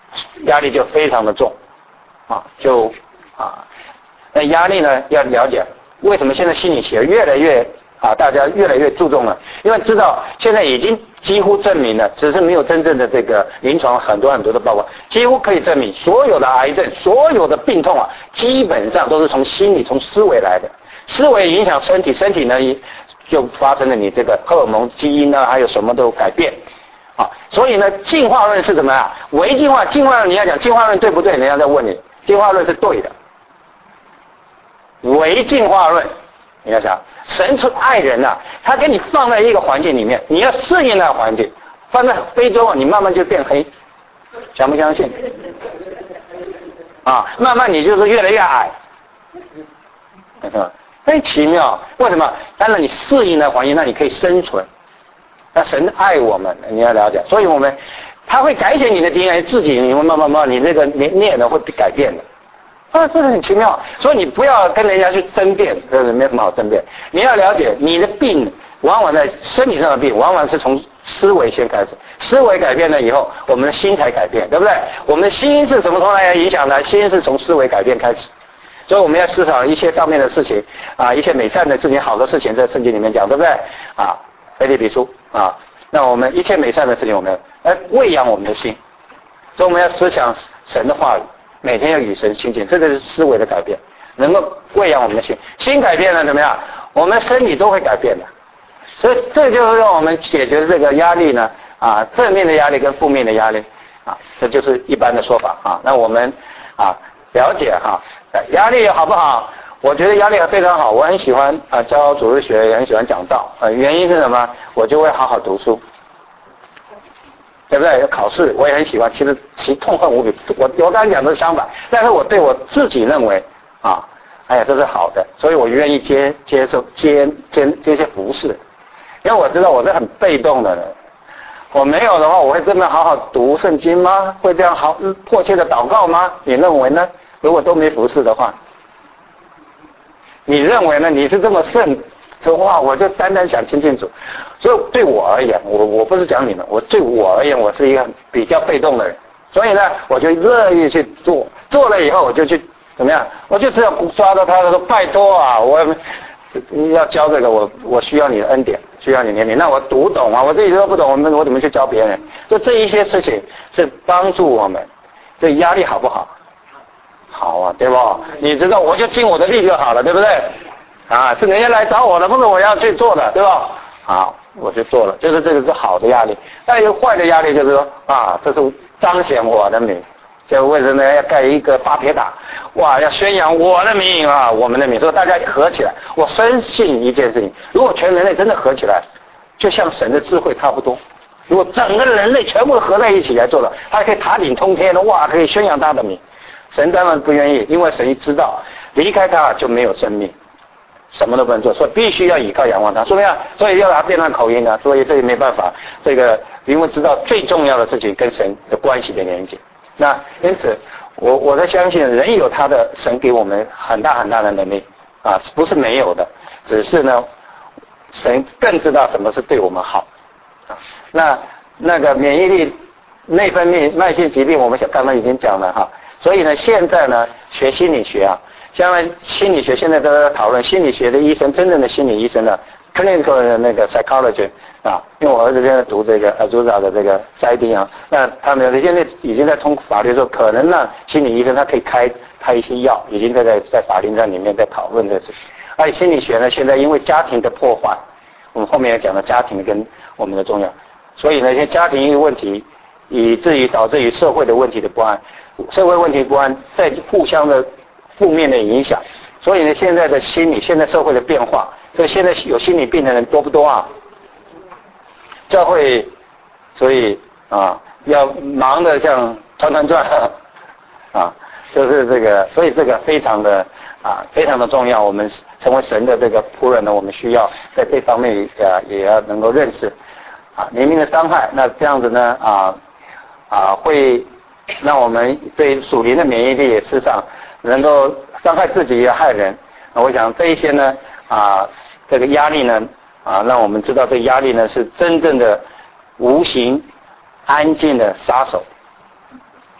压力就非常的重，啊，就啊，那压力呢要了解，为什么现在心理学越来越啊，大家越来越注重了，因为知道现在已经几乎证明了，只是没有真正的这个临床很多很多的报告，几乎可以证明所有的癌症、所有的病痛啊，基本上都是从心理、从思维来的。思维影响身体，身体呢就发生了你这个荷尔蒙、基因呢，还有什么都改变。啊，所以呢，进化论是什么啊？唯进化，进化论你要讲进化论对不对？人家在问你，进化论是对的。唯进化论，你要想，神出爱人呐、啊，他给你放在一个环境里面，你要适应那个环境。放在非洲啊，你慢慢就变黑，相不相信？啊，慢慢你就是越来越矮，是吧？很奇妙，为什么？当然你适应那环境，那你可以生存。那神爱我们，你要了解，所以我们他会改写你的 D N A， 自己你会慢慢慢，你那个念呢会改变的。啊，这个很奇妙，所以你不要跟人家去争辩，这个没有什么好争辩。你要了解，你的病往往在身体上的病，往往是从思维先开始，思维改变了以后，我们的心才改变，对不对？我们的心是什么从哪里影响呢？心是从思维改变开始。所以我们要思考一切上面的事情啊，一切美善的事情、好的事情，在圣经里面讲，对不对？啊，腓立比书啊，那我们一切美善的事情，我们来喂养我们的心，所以我们要思想神的话语，每天要与神亲近，这个是思维的改变，能够喂养我们的心。心改变了怎么样？我们身体都会改变的。所以这就是让我们解决这个压力呢啊，正面的压力跟负面的压力啊，这就是一般的说法啊。那我们啊了解哈。压力好不好？我觉得压力非常好，我很喜欢啊教主日学，也很喜欢讲道。呃，原因是什么？我就会好好读书，对不对？考试我也很喜欢，其实其痛恨无比。我我刚才讲的是相反，但是我对我自己认为啊，哎呀这是好的，所以我愿意接接受接接这些服侍，因为我知道我是很被动的人。我没有的话，我会真的好好读圣经吗？会这样好迫切的祷告吗？你认为呢？如果都没服侍的话，你认为呢？你是这么圣的话，我就单单想亲近主。所以对我而言，我我不是讲你们，我对我而言，我是一个比较被动的人。所以呢，我就乐意去做，做了以后我就去怎么样？我就只要抓到他说拜托啊，我要教这个，我我需要你的恩典，需要你怜悯。那我读懂啊，我自己都不懂，我们我怎么去教别人？就这一些事情是帮助我们。这压力好不好？好啊，对不？你知道，我就尽我的力就好了，对不对？啊，是人家来找我的，不是我要去做的，对吧？好，我去做了，就是这个是好的压力。但有坏的压力，就是说啊，这是彰显我的名，就为什么要盖一个巴别塔？哇，要宣扬我的名啊，我们的名，所以大家合起来。我深信一件事情，如果全人类真的合起来，就像神的智慧差不多。如果整个人类全部合在一起来做了，他可以塔顶通天的，哇，可以宣扬他的名。神当然不愿意，因为神知道离开他就没有生命，什么都不能做，所以必须要依靠仰望他。所以啊，所以要他变成口音啊，所以这也没办法。这个因为知道最重要的事情跟神的关系的连接。那因此，我我在相信人有他的神给我们很大很大的能力啊，不是没有的，只是呢，神更知道什么是对我们好啊。那那个免疫力、内分泌、慢性疾病，我们刚刚已经讲了哈。所以呢，现在呢，学心理学啊，将来心理学现在都在讨论心理学的医生，真正的心理医生呢 ，clinical 的那个 psychology 啊，因为我儿子现在读这个 Azusa 的这个 C I D 啊，那他们现在已经在通法律说，可能让心理医生他可以开开一些药，已经在在在法律上里面在讨论这事情。而且心理学呢，现在因为家庭的破坏，我们后面也讲了家庭跟我们的重要，所以呢，现在家庭一个问题，以至于导致于社会的问题的不安。社会问题不安，在互相的负面的影响，所以呢，现在的心理，现在社会的变化，所以现在有心理病的人多不多啊？教会，所以啊，要忙得像团团转啊，就是这个，所以这个非常的啊，非常的重要。我们成为神的这个仆人呢，我们需要在这方面啊，也要能够认识啊，灵命的伤害。那这样子呢，啊啊会。让我们对属灵的免疫力也事实上能够伤害自己也害人。我想这一些呢啊，这个压力呢啊，让我们知道这个压力呢是真正的无形安静的杀手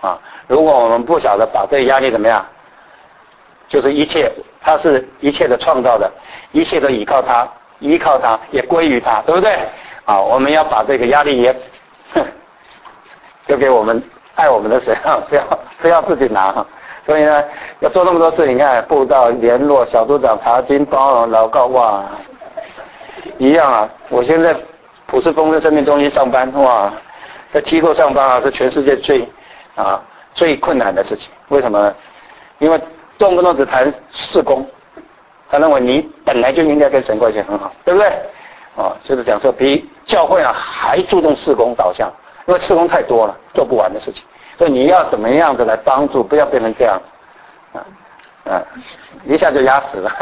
啊。如果我们不晓得把这个压力怎么样，就是一切，它是一切的创造的，一切都依靠它，依靠它也归于它，对不对？啊，我们要把这个压力也丢给我们爱我们的神啊，不要不要自己拿哈。所以呢，要做那么多事，你看布道、联络、小组长、查经、包容、祷告，哇，一样啊。我现在普世丰盛生命中心上班，哇，在机构上班啊，是全世界最啊最困难的事情。为什么呢？因为动不动只谈事工，他认为你本来就应该跟神关系很好，对不对？啊，就是讲说比教会啊还注重事工导向，因为事工太多了，做不完的事情。所以你要怎么样的来帮助，不要变成这样，啊啊，一下就压死了。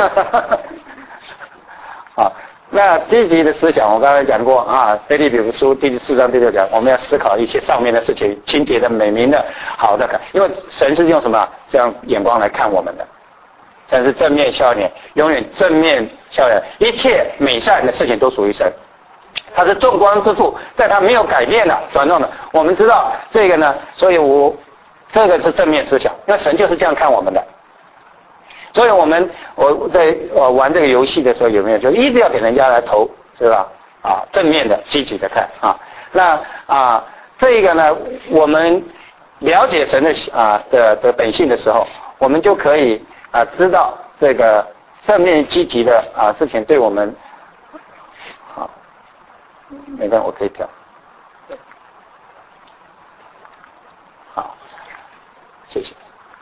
啊，那积极的思想，我刚才讲过啊，腓立比书第四章第六讲，我们要思考一些上面的事情，清洁的、美名的、好的，因为神是用什么这样眼光来看我们的，神是正面笑脸，永远正面笑脸，一切美善的事情都属于神。他是众光之父，在他没有改变的转动的。我们知道这个呢，所以我这个是正面思想，那神就是这样看我们的。所以我们我在我玩这个游戏的时候，有没有就一直要给人家来投，是吧？啊，正面的、积极的看啊。那啊，这个呢，我们了解神的啊的的本性的时候，我们就可以啊知道这个正面积极的啊事情对我们。没关系，我可以调。好，谢谢。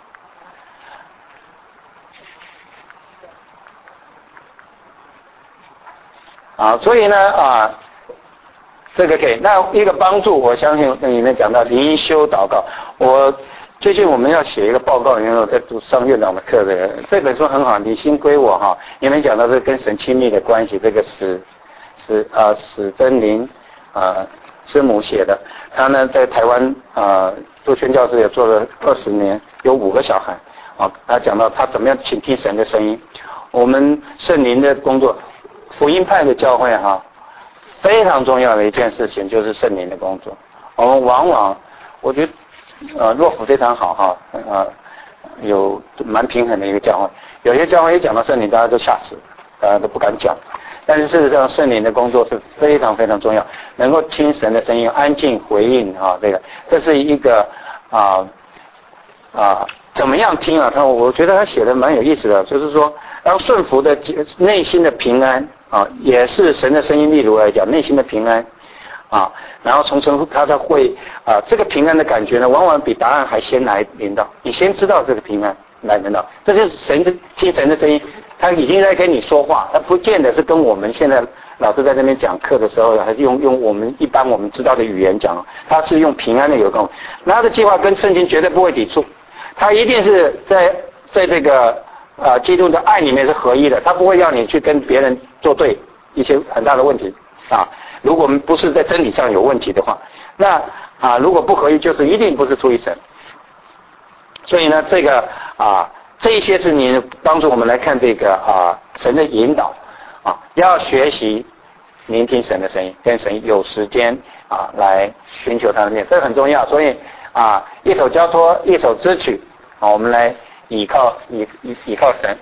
好，所以呢啊，这个给那一个帮助，我相信那里面讲到灵修祷告。我最近我们要写一个报告，因为我在读上院长的课的，这本书很好，你心归我哈。里面讲到是跟神亲密的关系，这个是。是啊，史珍玲啊师母写的。他呢在台湾啊做宣教师也做了二十年，有五个小孩啊。他讲到他怎么样倾听神的声音。我们圣灵的工作，福音派的教会哈、啊，非常重要的一件事情就是圣灵的工作。我们往往我觉得呃若福非常好哈啊，有蛮平衡的一个教会。有些教会一讲到圣灵，大家都吓死了，大家都不敢讲。但是事实上，圣灵的工作是非常非常重要，能够听神的声音，安静回应啊，这个这是一个啊啊怎么样听啊？他我觉得他写的蛮有意思的，就是说，然后顺服的内心的平安啊，也是神的声音。例如来讲，内心的平安啊，然后从神他他会啊，这个平安的感觉呢，往往比答案还先来临到，你先知道这个平安来临到，这就是神的听神的声音。他已经在跟你说话，他不见得是跟我们现在老师在那边讲课的时候，还是用用我们一般我们知道的语言讲，他是用平安的有功。那他的计划跟圣经绝对不会抵触，他一定是在在这个呃基督的爱里面是合一的，他不会让你去跟别人作对一些很大的问题啊。如果我们不是在真理上有问题的话，那啊如果不合一，就是一定不是出于神。所以呢，这个啊。这一些是你帮助我们来看这个啊神的引导啊，要学习聆听神的声音，跟神有时间啊来寻求他的面，这很重要。所以啊一手交托，一手支取啊，我们来倚靠倚倚倚靠神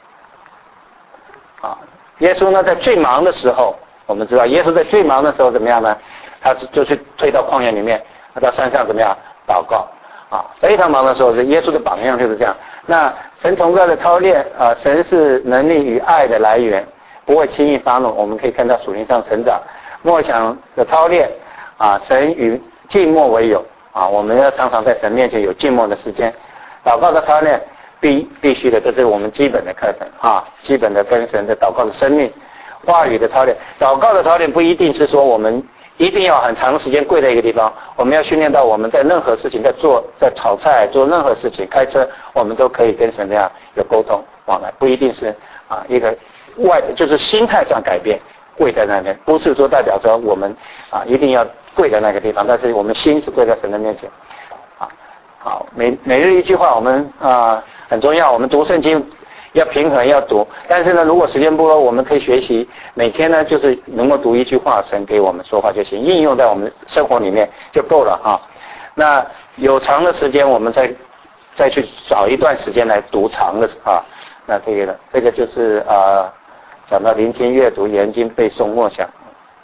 啊。耶稣呢在最忙的时候，我们知道耶稣在最忙的时候怎么样呢？他就去退到旷野里面，他到山上怎么样祷告。啊，非常忙的时候，是耶稣的榜样就是这样。那神崇高的操练啊，神是能力与爱的来源，不会轻易发怒。我们可以看到属灵上成长。默想的操练啊，神与静默为友啊，我们要常常在神面前有静默的时间。祷告的操练必必须的，这是我们基本的课程啊，基本的跟神的祷告的生命。话语的操练，祷告的操练不一定是说我们一定要很长的时间跪在一个地方，我们要训练到我们在任何事情，在做在炒菜做任何事情，开车我们都可以跟神这样有沟通往来，不一定是啊一个外的，就是心态上改变，跪在那边，不是说代表说我们啊一定要跪在那个地方，但是我们心是跪在神的面前。啊，好，每每日一句话我们啊很重要，我们读圣经要平衡要读，但是呢，如果时间不够，我们可以学习每天呢，就是能够读一句话，神给我们说话就行，应用在我们生活里面就够了哈。 那有长的时间，我们再再去找一段时间来读长的啊。那这个这个就是啊，讲到聆听、阅读、研经、背诵、默想、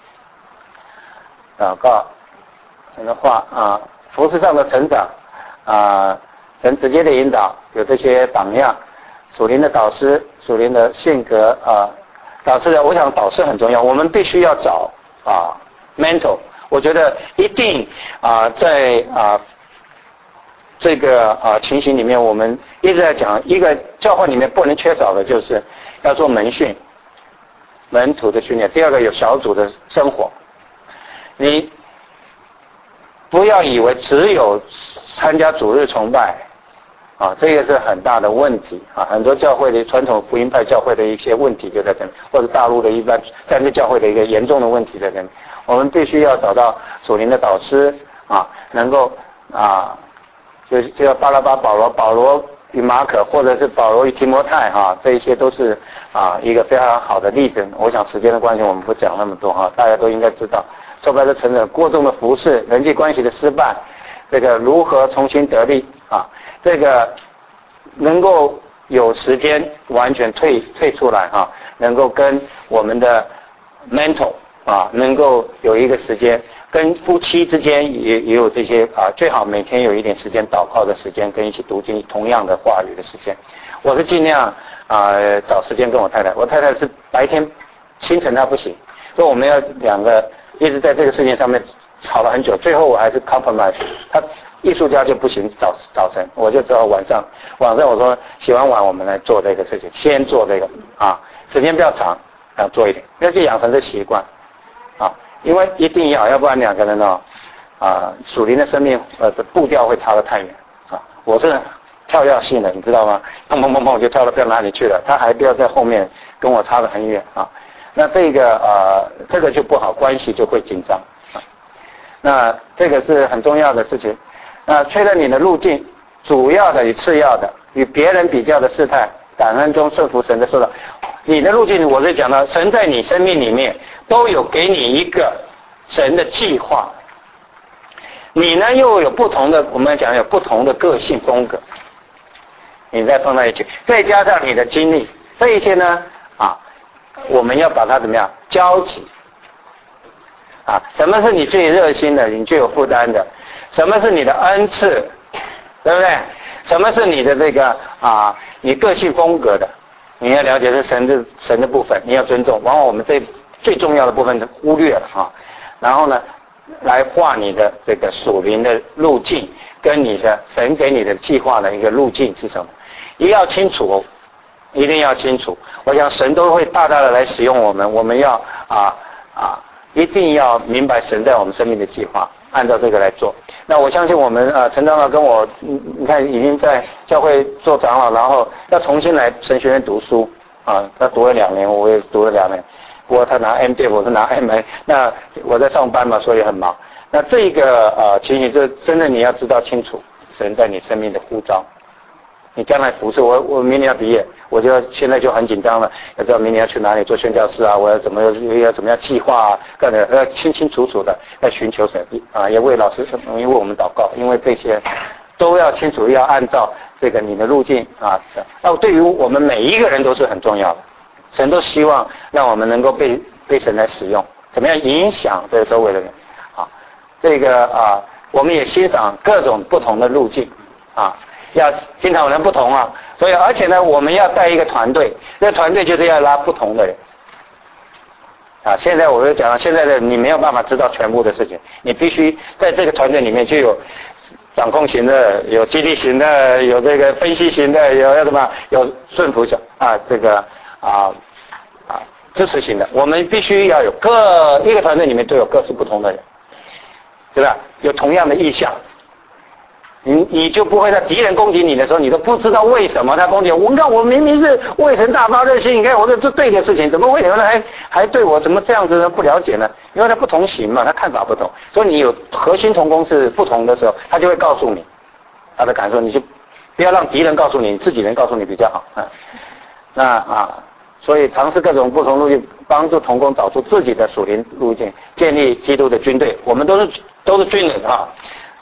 祷告、神的话啊，服事上的成长啊，神直接的引导，有这些榜样，属灵的导师、属灵的性格啊，导师的，我想导师很重要，我们必须要找啊 mentor。我觉得一定啊，在啊这个啊情形里面，我们一直在讲，一个教会里面不能缺少的就是要做门训、门徒的训练。第二个有小组的生活，你不要以为只有参加主日崇拜啊，这个是很大的问题啊。很多教会的传统福音派教会的一些问题就在这里，或者大陆的一般战地教会的一个严重的问题在这里。我们必须要找到属灵的导师啊，能够啊，就就像巴拉巴、保罗、保罗与马可，或者是保罗与提摩太哈，这一些都是啊一个非常好的例子。我想时间的关系，我们不讲那么多哈，大家都应该知道，挫败的成长、过重的服事、人际关系的失败，这个如何重新得力啊，这个能够有时间完全退退出来哈，能够跟我们的 mentor。啊，能够有一个时间，跟夫妻之间也也有这些啊，最好每天有一点时间祷告的时间，跟一起读经同样的话语的时间。我是尽量啊找时间跟我太太，我太太是白天清晨她不行，所以我们要两个一直在这个事情上面吵了很久，最后我还是 compromise。她艺术家就不行，早早晨我就只好晚上，晚上我说洗完碗我们来做这个事情，先做这个啊，时间不要长，要做一点，那就养成这习惯。啊，因为一定要，要不然两个人呢、哦，啊，属灵的生命呃的步调会差得太远啊。我是跳跃性的，你知道吗？砰砰砰砰就跳到不知道哪里去了，他还不要在后面跟我差得很远啊。那这个呃，这个就不好，关系就会紧张啊。那这个是很重要的事情。那确认你的路径，主要的与次要的，与别人比较的事态，感恩中顺服神的说的。你的路径，我是讲到神在你生命里面都有给你一个神的计划，你呢又有不同的，我们讲有不同的个性风格，你再放在一起，再加上你的经历，这一些呢啊，我们要把它怎么样交集啊？什么是你最热心的，你最有负担的？什么是你的恩赐，对不对？什么是你的这个啊，你个性风格的？你要了解是神的神的部分，你要尊重。往往我们这最重要的部分忽略了啊，然后呢，来画你的这个属灵的路径，跟你的神给你的计划的一个路径是什么，一定要清楚，一定要清楚。我想神都会大大的来使用我们，我们要啊啊，一定要明白神在我们生命的计划，按照这个来做。那我相信我们呃陈长老跟我，你看已经在教会做长老，然后要重新来神学院读书啊，他读了两年，我也读了两年，不过他拿 M D， 我是拿 M A， 那我在上班嘛，所以很忙。那这个呃情形，这真的你要知道清楚，神在你生命的呼召。你将来服侍我，我明年要毕业，我就要现在就很紧张了，要知道明年要去哪里做宣教士啊，我要怎么要怎么样计划啊，各种要清清楚楚的要寻求神啊，也为老师为我们祷告，因为这些都要清楚，要按照这个你的路径啊。那对于我们每一个人都是很重要的，神都希望让我们能够被被神来使用，怎么样影响这个周围的人啊？这个啊，我们也欣赏各种不同的路径啊。要经常有人不同啊，所以而且呢，我们要带一个团队，这个团队就是要拉不同的人啊。现在我就讲，现在的你没有办法知道全部的事情，你必须在这个团队里面就有掌控型的，有激励型的，有这个分析型的，有要什么，有顺服型啊，这个啊啊支持型的。我们必须要有各一个团队里面都有各自不同的人，对吧？有同样的意向。你你就不会在敌人攻击你的时候，你都不知道为什么他攻击我。你看我明明是为神大发热心，你看我这这对的事情，怎么会有人还还对我怎么这样子呢？不了解呢？因为他不同型嘛，他看法不同，所以你有核心同工是不同的时候，他就会告诉你他的感受，你就不要让敌人告诉你，你自己人告诉你比较好啊。那啊，所以尝试各种不同路径，帮助同工找出自己的属灵路径，建立基督的军队。我们都是都是军人啊。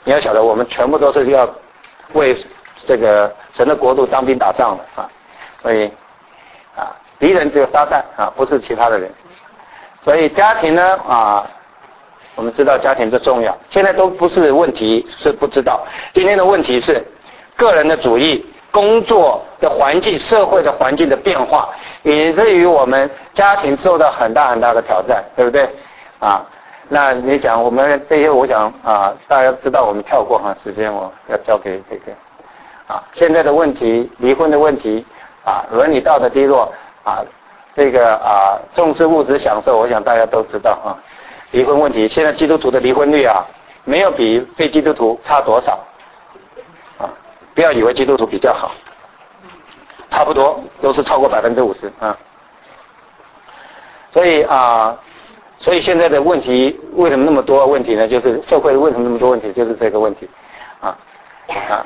你要晓得，我们全部都是要为这个神的国度当兵打仗的啊，所以啊，敌人只有撒旦啊，不是其他的人。所以家庭呢啊，我们知道家庭这重要，现在都不是问题，是不知道。今天的问题是个人的主义、工作的环境、社会的环境的变化，以至于我们家庭受到很大很大的挑战，对不对？啊，那你讲我们这些，我想啊，大家知道我们跳过哈，时间我要交给这个啊，现在的问题，离婚的问题啊，伦理道德低落啊。这个啊，重视物质享受，我想大家都知道啊。离婚问题，现在基督徒的离婚率啊，没有比非基督徒差多少啊。不要以为基督徒比较好，差不多都是超过百分之五十啊。所以啊，所以现在的问题为什么那么多问题呢？就是社会为什么那么多问题，就是这个问题啊啊。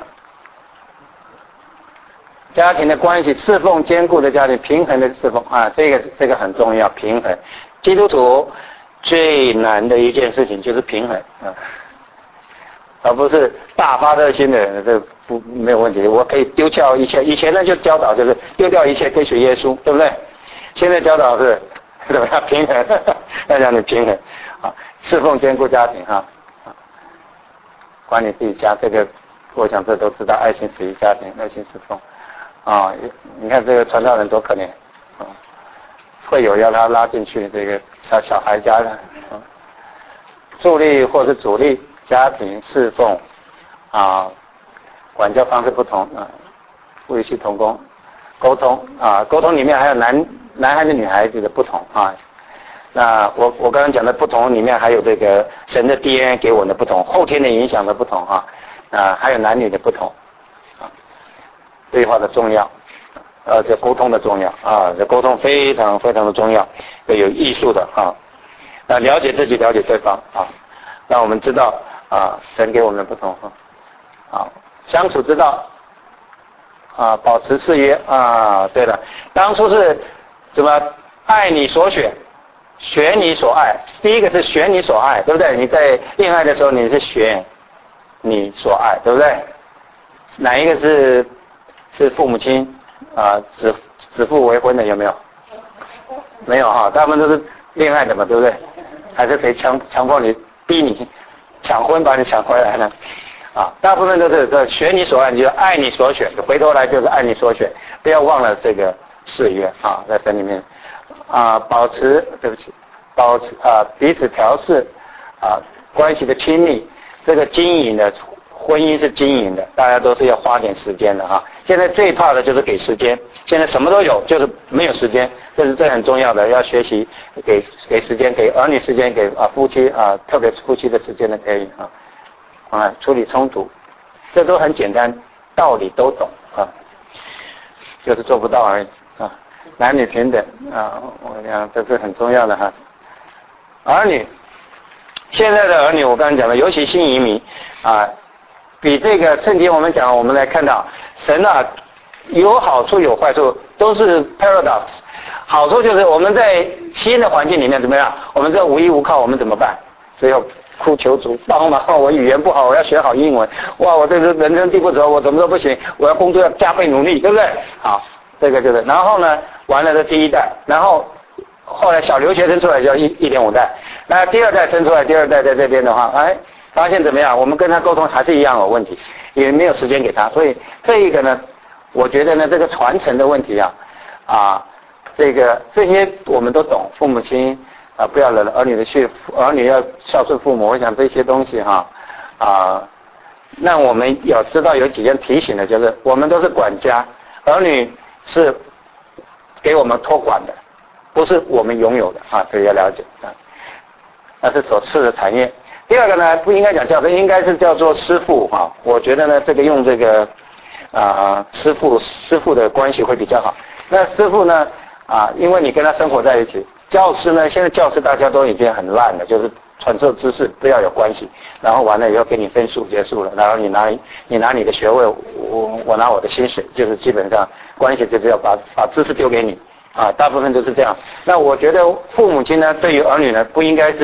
家庭的关系，侍奉兼顾的家庭，平衡的侍奉啊，这个这个很重要，平衡。基督徒最难的一件事情就是平衡啊，而不是大发热心的人，这不没有问题。我可以丢掉一切，以前呢就教导就是丢掉一切跟随耶稣，对不对？现在教导是怎么样平衡？要让你平衡啊，侍奉兼顾家庭哈啊，管你自己家，这个我想这都知道，爱心始于家庭，爱心侍奉。啊，你看这个传道人多可怜啊！会有要他拉进去这个小小孩家的啊，助力或是主力家庭侍奉啊，管教方式不同啊，夫妻同工沟通啊，沟通里面还有男男孩子女孩子的不同啊。那我我刚刚讲的不同里面还有这个神的 D N A 给我们的不同，后天的影响的不同啊，啊还有男女的不同。对话的重要，呃，这沟通的重要啊，这沟通非常非常的重要，这有艺术的啊。那了解自己，了解对方啊，让我们知道啊，神给我们的不同啊。好，相处之道啊，保持誓约啊。对了，当初是怎么爱你所选，选你所爱。第一个是选你所爱，对不对？你在恋爱的时候你是选你所爱，对不对？哪一个是？是父母亲啊，指指腹为婚的有没有？没有哈，他们都是恋爱的嘛，对不对？还是谁强强迫你、逼你抢婚把你抢回来呢？啊，大部分都是这选你所爱，你就爱你所选，回头来就是爱你所选，不要忘了这个誓约啊，在神里面啊，保持对不起，保持啊彼此调试啊关系的亲密，这个经营的。婚姻是经营的，大家都是要花点时间的哈。现在最怕的就是给时间，现在什么都有，就是没有时间，这是这很重要的，要学习给给时间，给儿女时间，给啊夫妻啊，特别夫妻的时间的给予啊啊处理冲突，这都很简单，道理都懂啊，就是做不到而已啊。男女平等啊，我讲这是很重要的哈。儿女，现在的儿女，我刚才讲了，尤其新移民啊。比这个圣经我们讲，我们来看到神啊有好处有坏处，都是 paradox。好处就是我们在新的环境里面怎么样？我们这无依无靠，我们怎么办？只有哭求主帮忙。我语言不好，我要学好英文。哇，我这个人生地不熟，我怎么都不行。我要工作要加倍努力，对不对？好，这个就是。然后呢，完了的第一代，然后后来小留学生出来就一一点五代，那第二代生出来，第二代在这边的话，哎。发现怎么样？我们跟他沟通还是一样有问题，也没有时间给他，所以这一个呢，我觉得呢，这个传承的问题啊，啊，这个这些我们都懂，父母亲啊，不要惹了儿女的去，儿女要孝顺父母，我想这些东西哈，啊，那我们要知道有几件提醒的，就是我们都是管家，儿女是给我们托管的，不是我们拥有的啊，这个要了解啊，那是所赐的产业。第二个呢，不应该讲教师，应该是叫做师父哈。我觉得呢，这个用这个啊、呃、师父师父的关系会比较好。那师父呢啊，因为你跟他生活在一起。教师呢，现在教师大家都已经很烂了，就是传授知识不要有关系，然后完了以后给你分数结束了，然后你拿你拿你的学位，我我拿我的薪水，就是基本上关系就是要把把知识丢给你啊，大部分都是这样。那我觉得父母亲呢，对于儿女呢，不应该是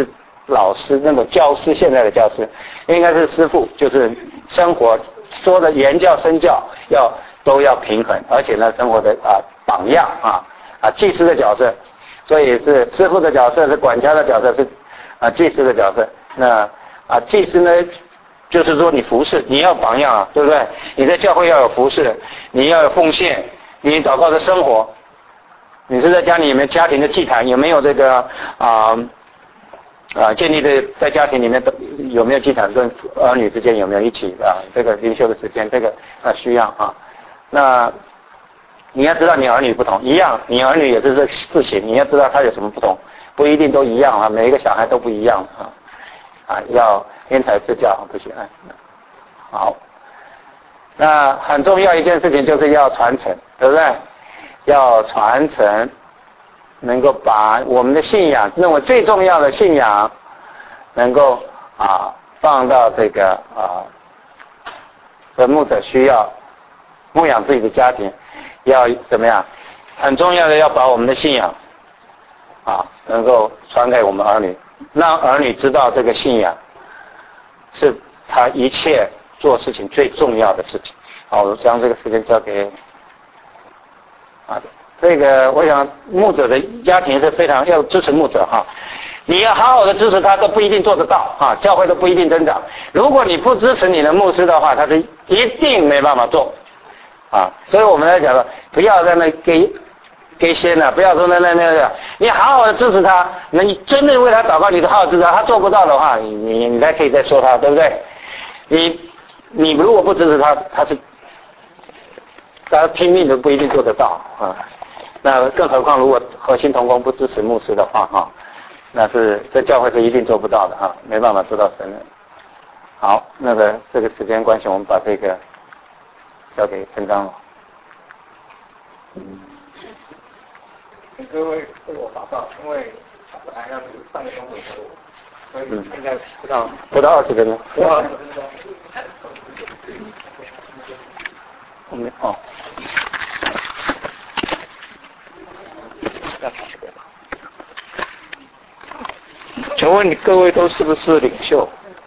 老师那种教师，现在的教师应该是师父，就是生活说的言教身教要都要平衡，而且呢，生活的啊榜样啊啊祭司的角色，所以是师父的角色，是管家的角色，是啊祭司的角色。那啊祭司呢，就是说你服侍，你要榜样啊，对不对？你在教会要有服侍，你要有奉献，你祷告的生活，你是在家里面家庭的祭坛有没有这个啊？啊，建立的在家庭里面的有没有祭坛，跟儿女之间有没有一起啊？这个灵修的时间，这个啊需要啊。那你要知道你儿女不同，一样，你儿女也是这事情，你要知道他有什么不同，不一定都一样啊，每一个小孩都不一样啊。啊，要因材施教，不行啊。好，那很重要一件事情就是要传承，对不对？要传承。能够把我们的信仰认为最重要的信仰，能够啊放到这个啊，这牧者需要牧养自己的家庭，要怎么样？很重要的要把我们的信仰啊能够传给我们儿女，让儿女知道这个信仰是他一切做事情最重要的事情。好，我将这个时间交给啊。这个我想牧者的家庭是非常要支持牧者哈，你要好好的支持他都不一定做得到啊，教会都不一定增长。如果你不支持你的牧师的话，他是一定没办法做啊。所以我们来讲了，不要在那给给先了，不要说那那那个，你好好的支持他，那你真的为他祷告，你好好支持他，他做不到的话，你你你还可以再说他，对不对？你你如果不支持他，他是他拼命都不一定做得到啊。那更何况如果核心同工不支持牧师的话哈，那是这教会是一定做不到的哈，没办法做到神的。好，那个这个时间关系，我们把这个交给陈长老。 嗯，各位自我祷告，因为本来要是半个钟头给我，所以现在不到不到二十分钟。 不到二十分钟。 我们哦。 请问你各位都是不是领袖？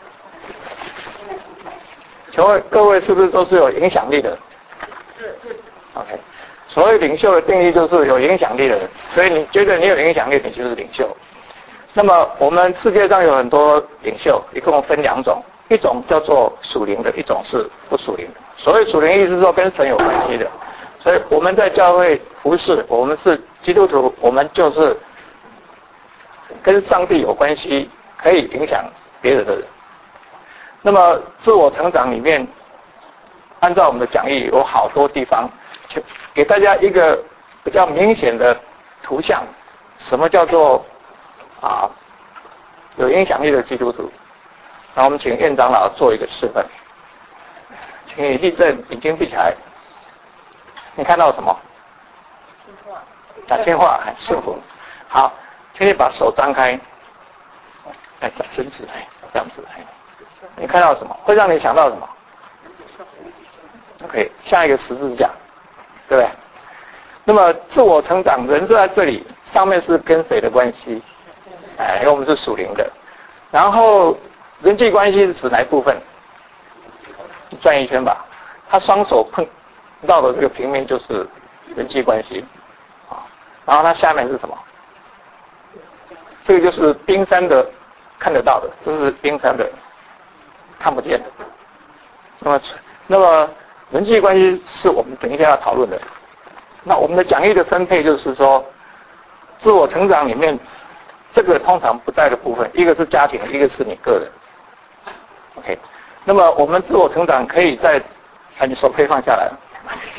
请问各位是不是都是有影响力的？是。OK， 所谓领袖的定义就是有影响力的人，所以你觉得你有影响力，你就是领袖。那么我们世界上有很多领袖，一共分两种，一种叫做属灵的，一种是不属灵的。所谓属灵，意思是说跟神有关系的。所以我们在教会服侍，我们是基督徒，我们就是跟上帝有关系，可以影响别人的人。那么自我成长里面，按照我们的讲义有好多地方，给大家一个比较明显的图像，什么叫做啊有影响力的基督徒？那我们请院长老做一个示范，请你立正，眼睛闭起来。你看到什么？听话。打听话，哎，顺服。好，请你把手张开，哎，小伸直，哎，这样子，哎，你看到什么？会让你想到什么 ？OK， 像一个十字架，对不对？那么自我成长，人就在这里，上面是跟谁的关系？哎，因为我们是属灵的。然后人际关系是指哪一部分？转一圈吧，他双手碰到的这个平面就是人际关系啊，然后它下面是什么？这个就是冰山的看得到的，这是冰山的看不见的。那么，那么人际关系是我们等一下要讨论的。那我们的讲义的分配就是说，自我成长里面，这个通常不在的部分，一个是家庭，一个是你个人。OK， 那么我们自我成长可以在，啊，你手可以放下来了。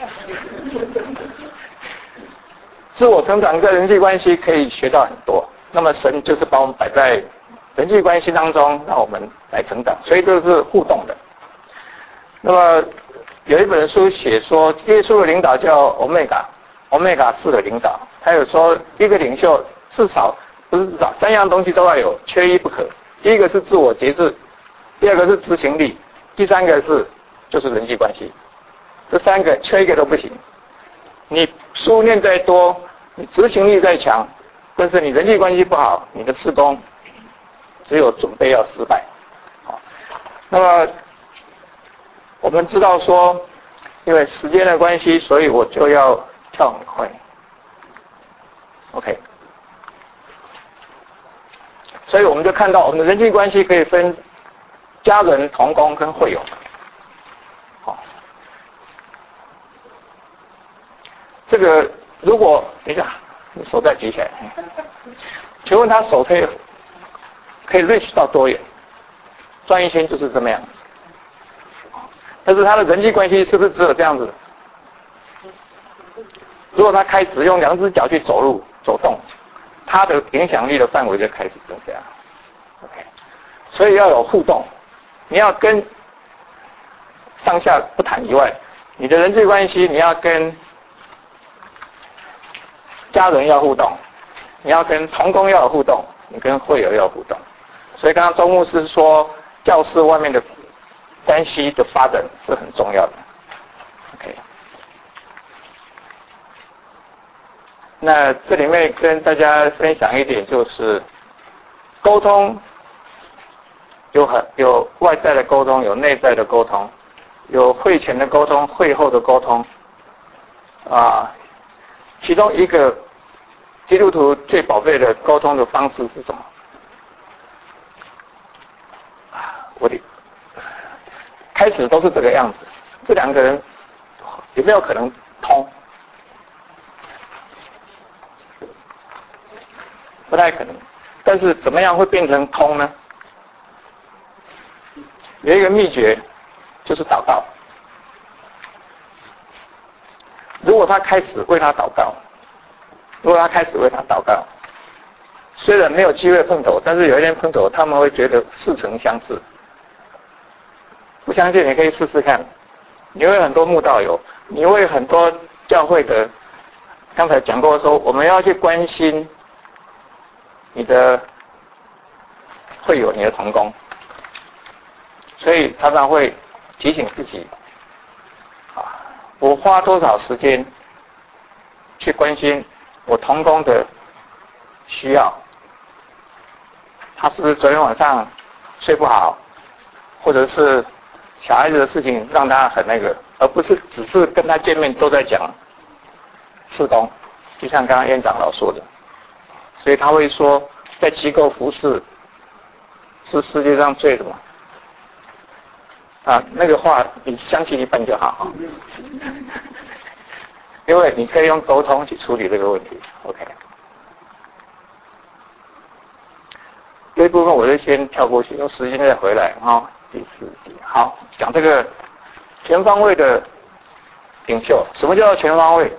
自我成长在人际关系可以学到很多，那么神就是把我们摆在人际关系当中，让我们来成长，所以这是互动的。那么有一本书写说，耶稣的领导叫 Omega Omega 四的领导，他有说一个领袖至少不是至少三样东西都要有，缺一不可。第一个是自我节制，第二个是执行力，第三个是就是人际关系。这三个缺一个都不行。你书念再多，你执行力再强，但是你人际关系不好，你的事工只有准备要失败。好，那么我们知道说，因为时间的关系，所以我就要跳很快。OK， 所以我们就看到我们的人际关系可以分家人、同工跟会友。好，这个如果等一下，你手再举起来，请问他手可以可以 reach 到多远？转一圈就是这么样子。但是他的人际关系是不是只有这样子？如果他开始用两只脚去走路走动，他的影响力的范围就开始增加。OK， 所以要有互动，你要跟上下不谈以外，你的人际关系你要跟家人要互动，你要跟同工要有互动，你跟会友要有互动。所以刚刚周牧师说，教室外面的关系的发展是很重要的。OK， 那这里面跟大家分享一点，就是沟通有很有外在的沟通，有内在的沟通，有会前的沟通，会后的沟通啊。其中一个基督徒最宝贝的沟通的方式是什么？我的开始都是这个样子，这两个人有没有可能通？不太可能。但是怎么样会变成通呢？有一个秘诀，就是祷告。如果他开始为他祷告，如果他开始为他祷告，虽然没有机会碰头，但是有一天碰头，他们会觉得似曾相识。不相信你可以试试看，你会很多慕道友，你会很多教会的，刚才讲过说，我们要去关心你的会友，你的同工，所以常常会提醒自己，啊，我花多少时间去关心我同工的需要，他是不是昨天晚上睡不好，或者是小孩子的事情让他很那个，而不是只是跟他见面都在讲事工，就像刚刚院长老说的，所以他会说，在机构服侍是世界上最什么啊？那个话你相信一半就好，因为你可以用沟通去处理这个问题。OK， 这一部分我就先跳过去，用时间再回来哈。第四集，好，讲这个全方位的领袖。什么叫全方位？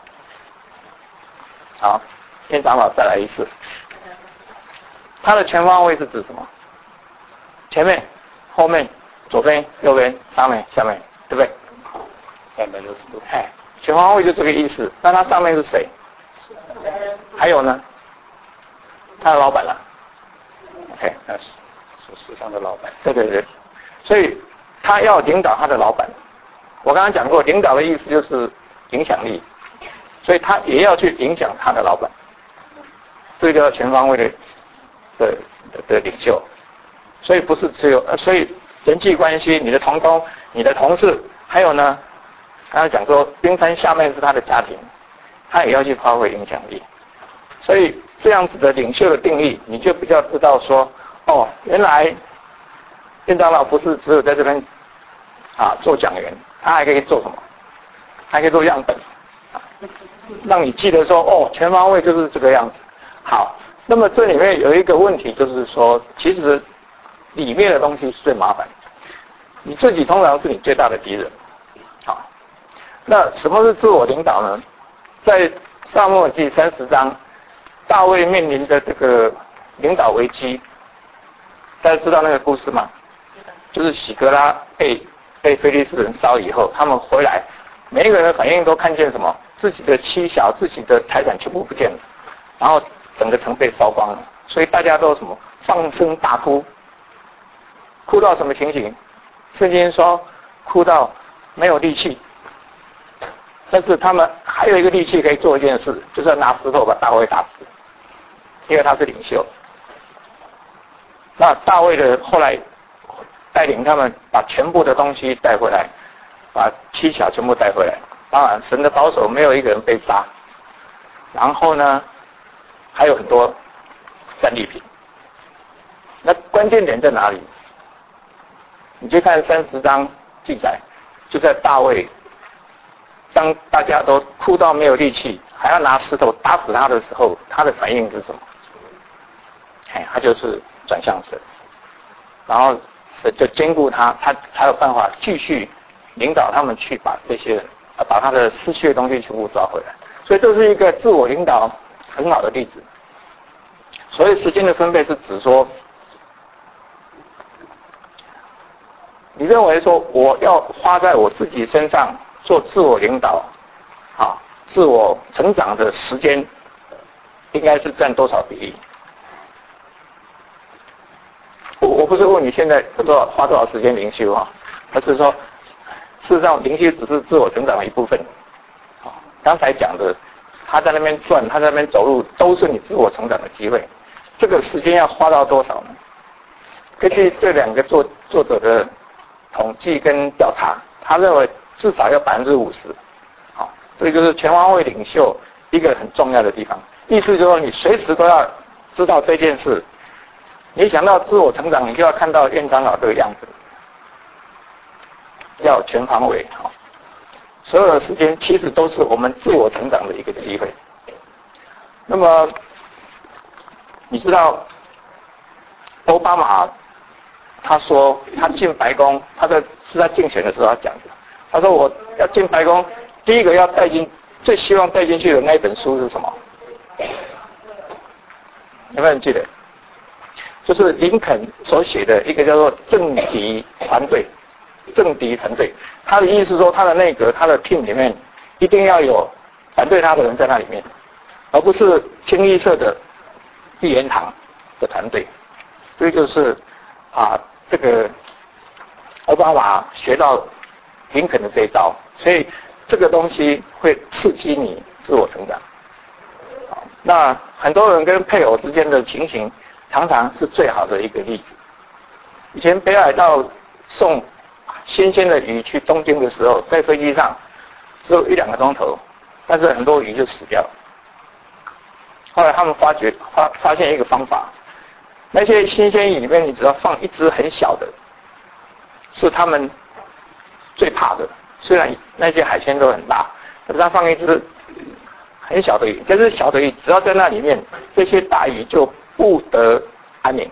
好，院长老再来一次。他的全方位是指什么？前面、后面、左边、右边、上面、下面，对不对？三百六十度。哎，全方位就这个意思。那他上面是谁？还有呢？他的老板了。OK， 那是属实上的老板。对对对。所以他要领导他的老板。我刚刚讲过，领导的意思就是影响力，所以他也要去影响他的老板。这个叫全方位的的的的领袖。所以不是只有，所以人际关系，你的同工、你的同事，还有呢，刚才讲说冰山下面是他的家庭，他也要去发挥影响力。所以这样子的领袖的定义，你就比较知道说，哦，原来院长老不是只有在这边啊做讲员，他还可以做什么？还可以做样本，啊，让你记得说，哦，全方位就是这个样子。好，那么这里面有一个问题，就是说，其实里面的东西是最麻烦，你自己通常是你最大的敌人。好，那什么是自我领导呢？在撒母耳记三十章，大卫面临的这个领导危机，大家知道那个故事吗？就是喜格拉被被非利士人烧以后，他们回来，每一个人的反应都看见什么？自己的妻小、自己的财产全部不见了，然后整个城被烧光了，所以大家都什么放声大哭，哭到什么情形？圣经说哭到没有力气，但是他们还有一个力气可以做一件事，就是要拿石头把大卫打死，因为他是领袖。 那大卫的后来带领他们把全部的东西带回来，把妻小全部带回来。当然，神的保守没有一个人被杀。然后呢，还有很多战利品。那关键点在哪里？你去看三十章记载，就在大卫当大家都哭到没有力气，还要拿石头打死他的时候，他的反应是什么？哎，他就是转向神，然后神就兼顾他，他才有办法继续领导他们去把这些把他的失去的东西全部抓回来。所以这是一个自我领导很好的例子。所以时间的分配是指说，你认为说我要花在我自己身上做自我领导，啊，自我成长的时间应该是占多少比例？我我不是问你现在多少花多少时间灵修啊，而是说，事实上灵修只是自我成长的一部分。啊，刚才讲的，他在那边转，他在那边走路，都是你自我成长的机会。这个时间要花到多少呢？根据这两个作作者的统计跟调查，他认为至少要百分之五十。好，这就是全方位领袖一个很重要的地方。意思就是说，你随时都要知道这件事。你想到自我成长，你就要看到院长老这个样子，要全方位。好，所有的时间其实都是我们自我成长的一个机会。那么，你知道，奥巴马他说他进白宫，他在是在竞选的时候他讲的。他说我要进白宫，第一个要带进，最希望带进去的那一本书是什么？有没有人记得？就是林肯所写的一个叫做政敌团队，政敌团队。他的意思是说，他的内阁、他的 team 里面一定要有反对他的人在那里面，而不是清一色的一言堂的团队。这就是啊，这个奥巴马学到林肯的这一招，所以这个东西会刺激你自我成长。那很多人跟配偶之间的情形，常常是最好的一个例子。以前北海道送新鲜的鱼去东京的时候，在飞机上只有一两个钟头，但是很多鱼就死掉了。后来他们发觉发发现一个方法，那些新鲜鱼里面，你只要放一只很小的，是他们最怕的。虽然那些海鲜都很大，可是他放一只很小的鱼，这只小的鱼只要在那里面，这些大鱼就不得安宁，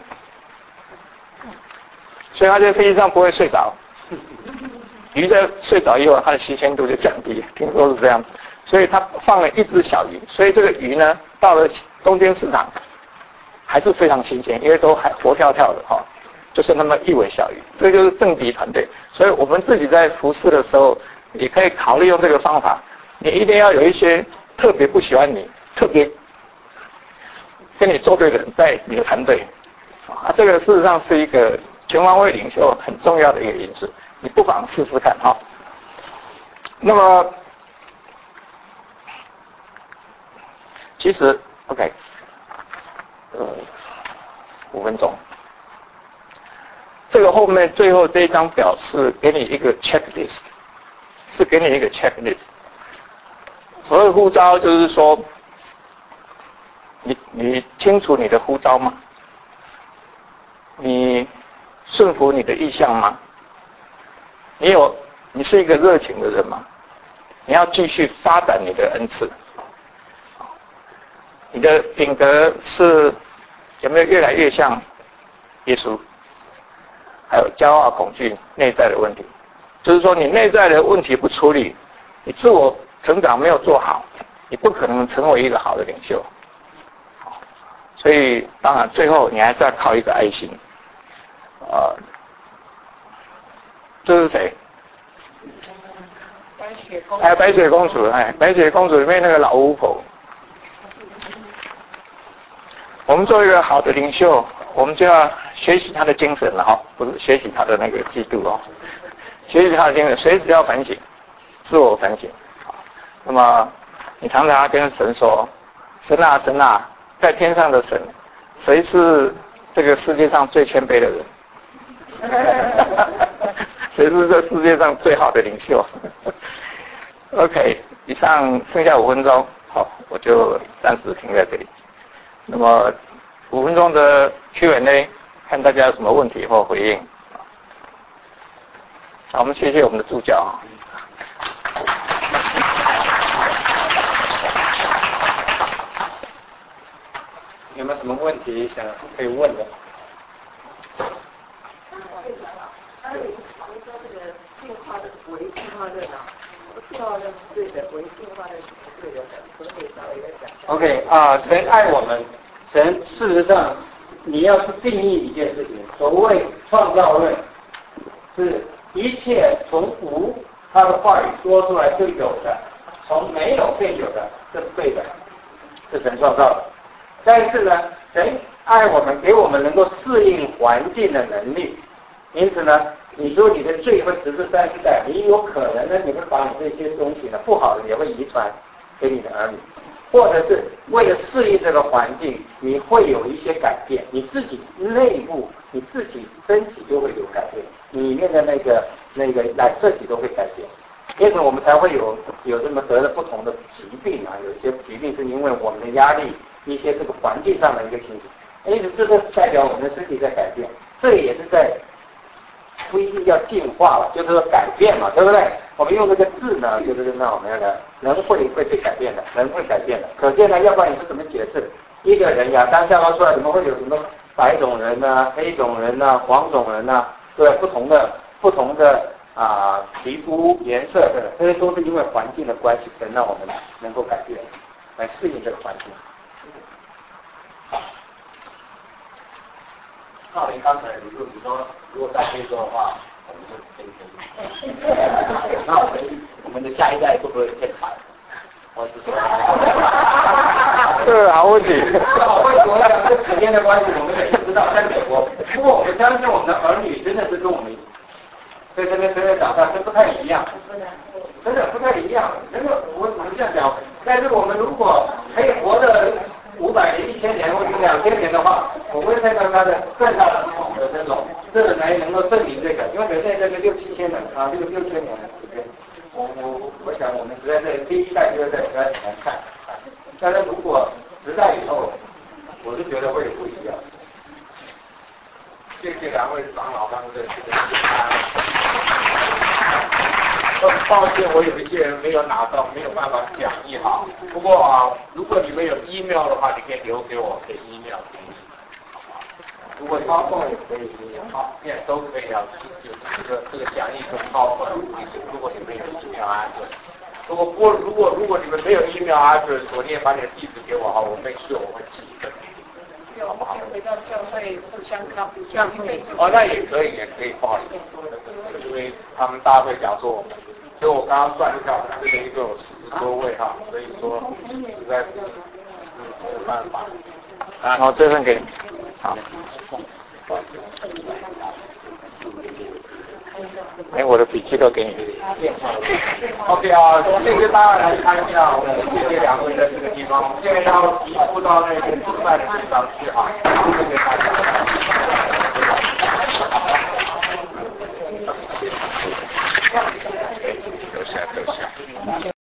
所以他在飞机上不会睡着。鱼在睡着以后，它的新鲜度就降低，听说是这样子。所以他放了一只小鱼，所以这个鱼呢，到了东京市场还是非常新鲜，因为都还活跳跳的哈、哦，就是那么一尾小鱼。这就是政敌团队。所以我们自己在服侍的时候，你可以考虑用这个方法。你一定要有一些特别不喜欢你、特别跟你作对的人在你的团队，啊，这个事实上是一个全方位领袖很重要的一个因素，你不妨试试看哈。那么，其实 OK， 呃，五分钟，这个后面最后这一张表是给你一个 checklist， 是给你一个 checklist。所谓呼召就是说，你你清楚你的呼召吗？你顺服你的意向吗？你有你是一个热情的人吗？你要继续发展你的恩赐。你的品格是有没有越来越像耶稣？还有骄傲、恐惧、内在的问题，就是说你内在的问题不处理，你自我成长没有做好，你不可能成为一个好的领袖。所以当然最后你还是要靠一个爱心。呃，这是谁？ 白雪公主。 哎，白雪公主，哎，白雪公主里面那个老巫婆。我们做一个好的领袖，我们就要学习他的精神了哈，不是学习他的那个嫉妒哦，学习他的精神，随时要反省，自我反省。那么你常常跟神说：“神啊，神啊，在天上的神，谁是这个世界上最谦卑的人？谁是这世界上最好的领袖？OK， 以上剩下五分钟，好，我就暂时停在这里。那么五分钟的 Q and A， 看大家有什么问题或回应。好，我们谢谢我们的助教啊。有没有什么问题想可以问的？ 那你常说这个进化的唯进化论啊，进化论是对的，唯进化论是不对的，可不可以稍微再讲一下 ？OK 啊，神爱我们，神事实上，你要是定义一件事情，所谓创造论，是一切从无他的话语说出来就有的，从没有变有的，这是对的，是神创造的。但是呢，神爱我们，给我们能够适应环境的能力。因此呢，你说你的罪会直至三四代，你有可能呢，你会把你这些东西呢，不好的也会遗传给你的儿女，或者是为了适应这个环境，你会有一些改变，你自己内部，你自己身体就会有改变，里面的那个那个染色体都会改变。因此我们才会有有这么得了不同的疾病啊，有一些疾病是因为我们的压力。一些这个环境上的一个情形，因此这个代表我们的身体在改变，这也是在不一定要进化了，就是说改变嘛，对不对？我们用这个字呢，就是让我们的人会会被改变的，人会改变的。可见呢，要不然你是怎么解释一个人呀？当下方出来怎么会有什么白种人呐、黑种人呐、黄种人呐？对，不同的不同的啊皮肤颜色的，这些都是因为环境的关系，才让我们能够改变，来适应这个环境。 照您刚才的理论，你说如果在非洲的话，我们就非洲。那我们我们的下一代会不会变惨？我是说， 这个好问题。 好问题，我想这时间的关系，我们也知道在美国。不过我们相信我们的儿女真的是跟我们，在这边随着长大，真不太一样，真的不太一样。真的，我只能这样讲。但是我们如果可以活着五百年、一千年或者两千年的话，我会看到它的更大的不同的这种，这个才能够证明这个。因为人类这个六七千年啊，这个六千年的时间，我我我想我们实在是第一代、第二代实在很难看。但是如果时代以后，我是觉得会有不一样。 谢谢两位长老刚才的这个很抱歉，我有一些人没有拿到，没有办法讲义哈。不过啊，如果你们有 email 的话，你可以留给我，可以 email 给你，好吧？如果包括也可以 email， 好，现在都可以啊。就是这个这个讲义跟包括，如果你们有 email address， 如果不如果如果你们没有 email address， 我你也把你的地址给我哈，我没事我会寄一个。 好不好？回到教会互相靠互相会。 哦，那也可以，也可以报理，因为他们大会讲说我们，所以我刚刚算一下，这边一共有十多位哈，所以说实在是是没有办法。 然后这份给你，好。哎，我的笔记都给你。 OK 啊，谢谢大家来参加，谢谢两位在这个地方，现在要移步到那个吃饭的地方去啊，谢谢大家。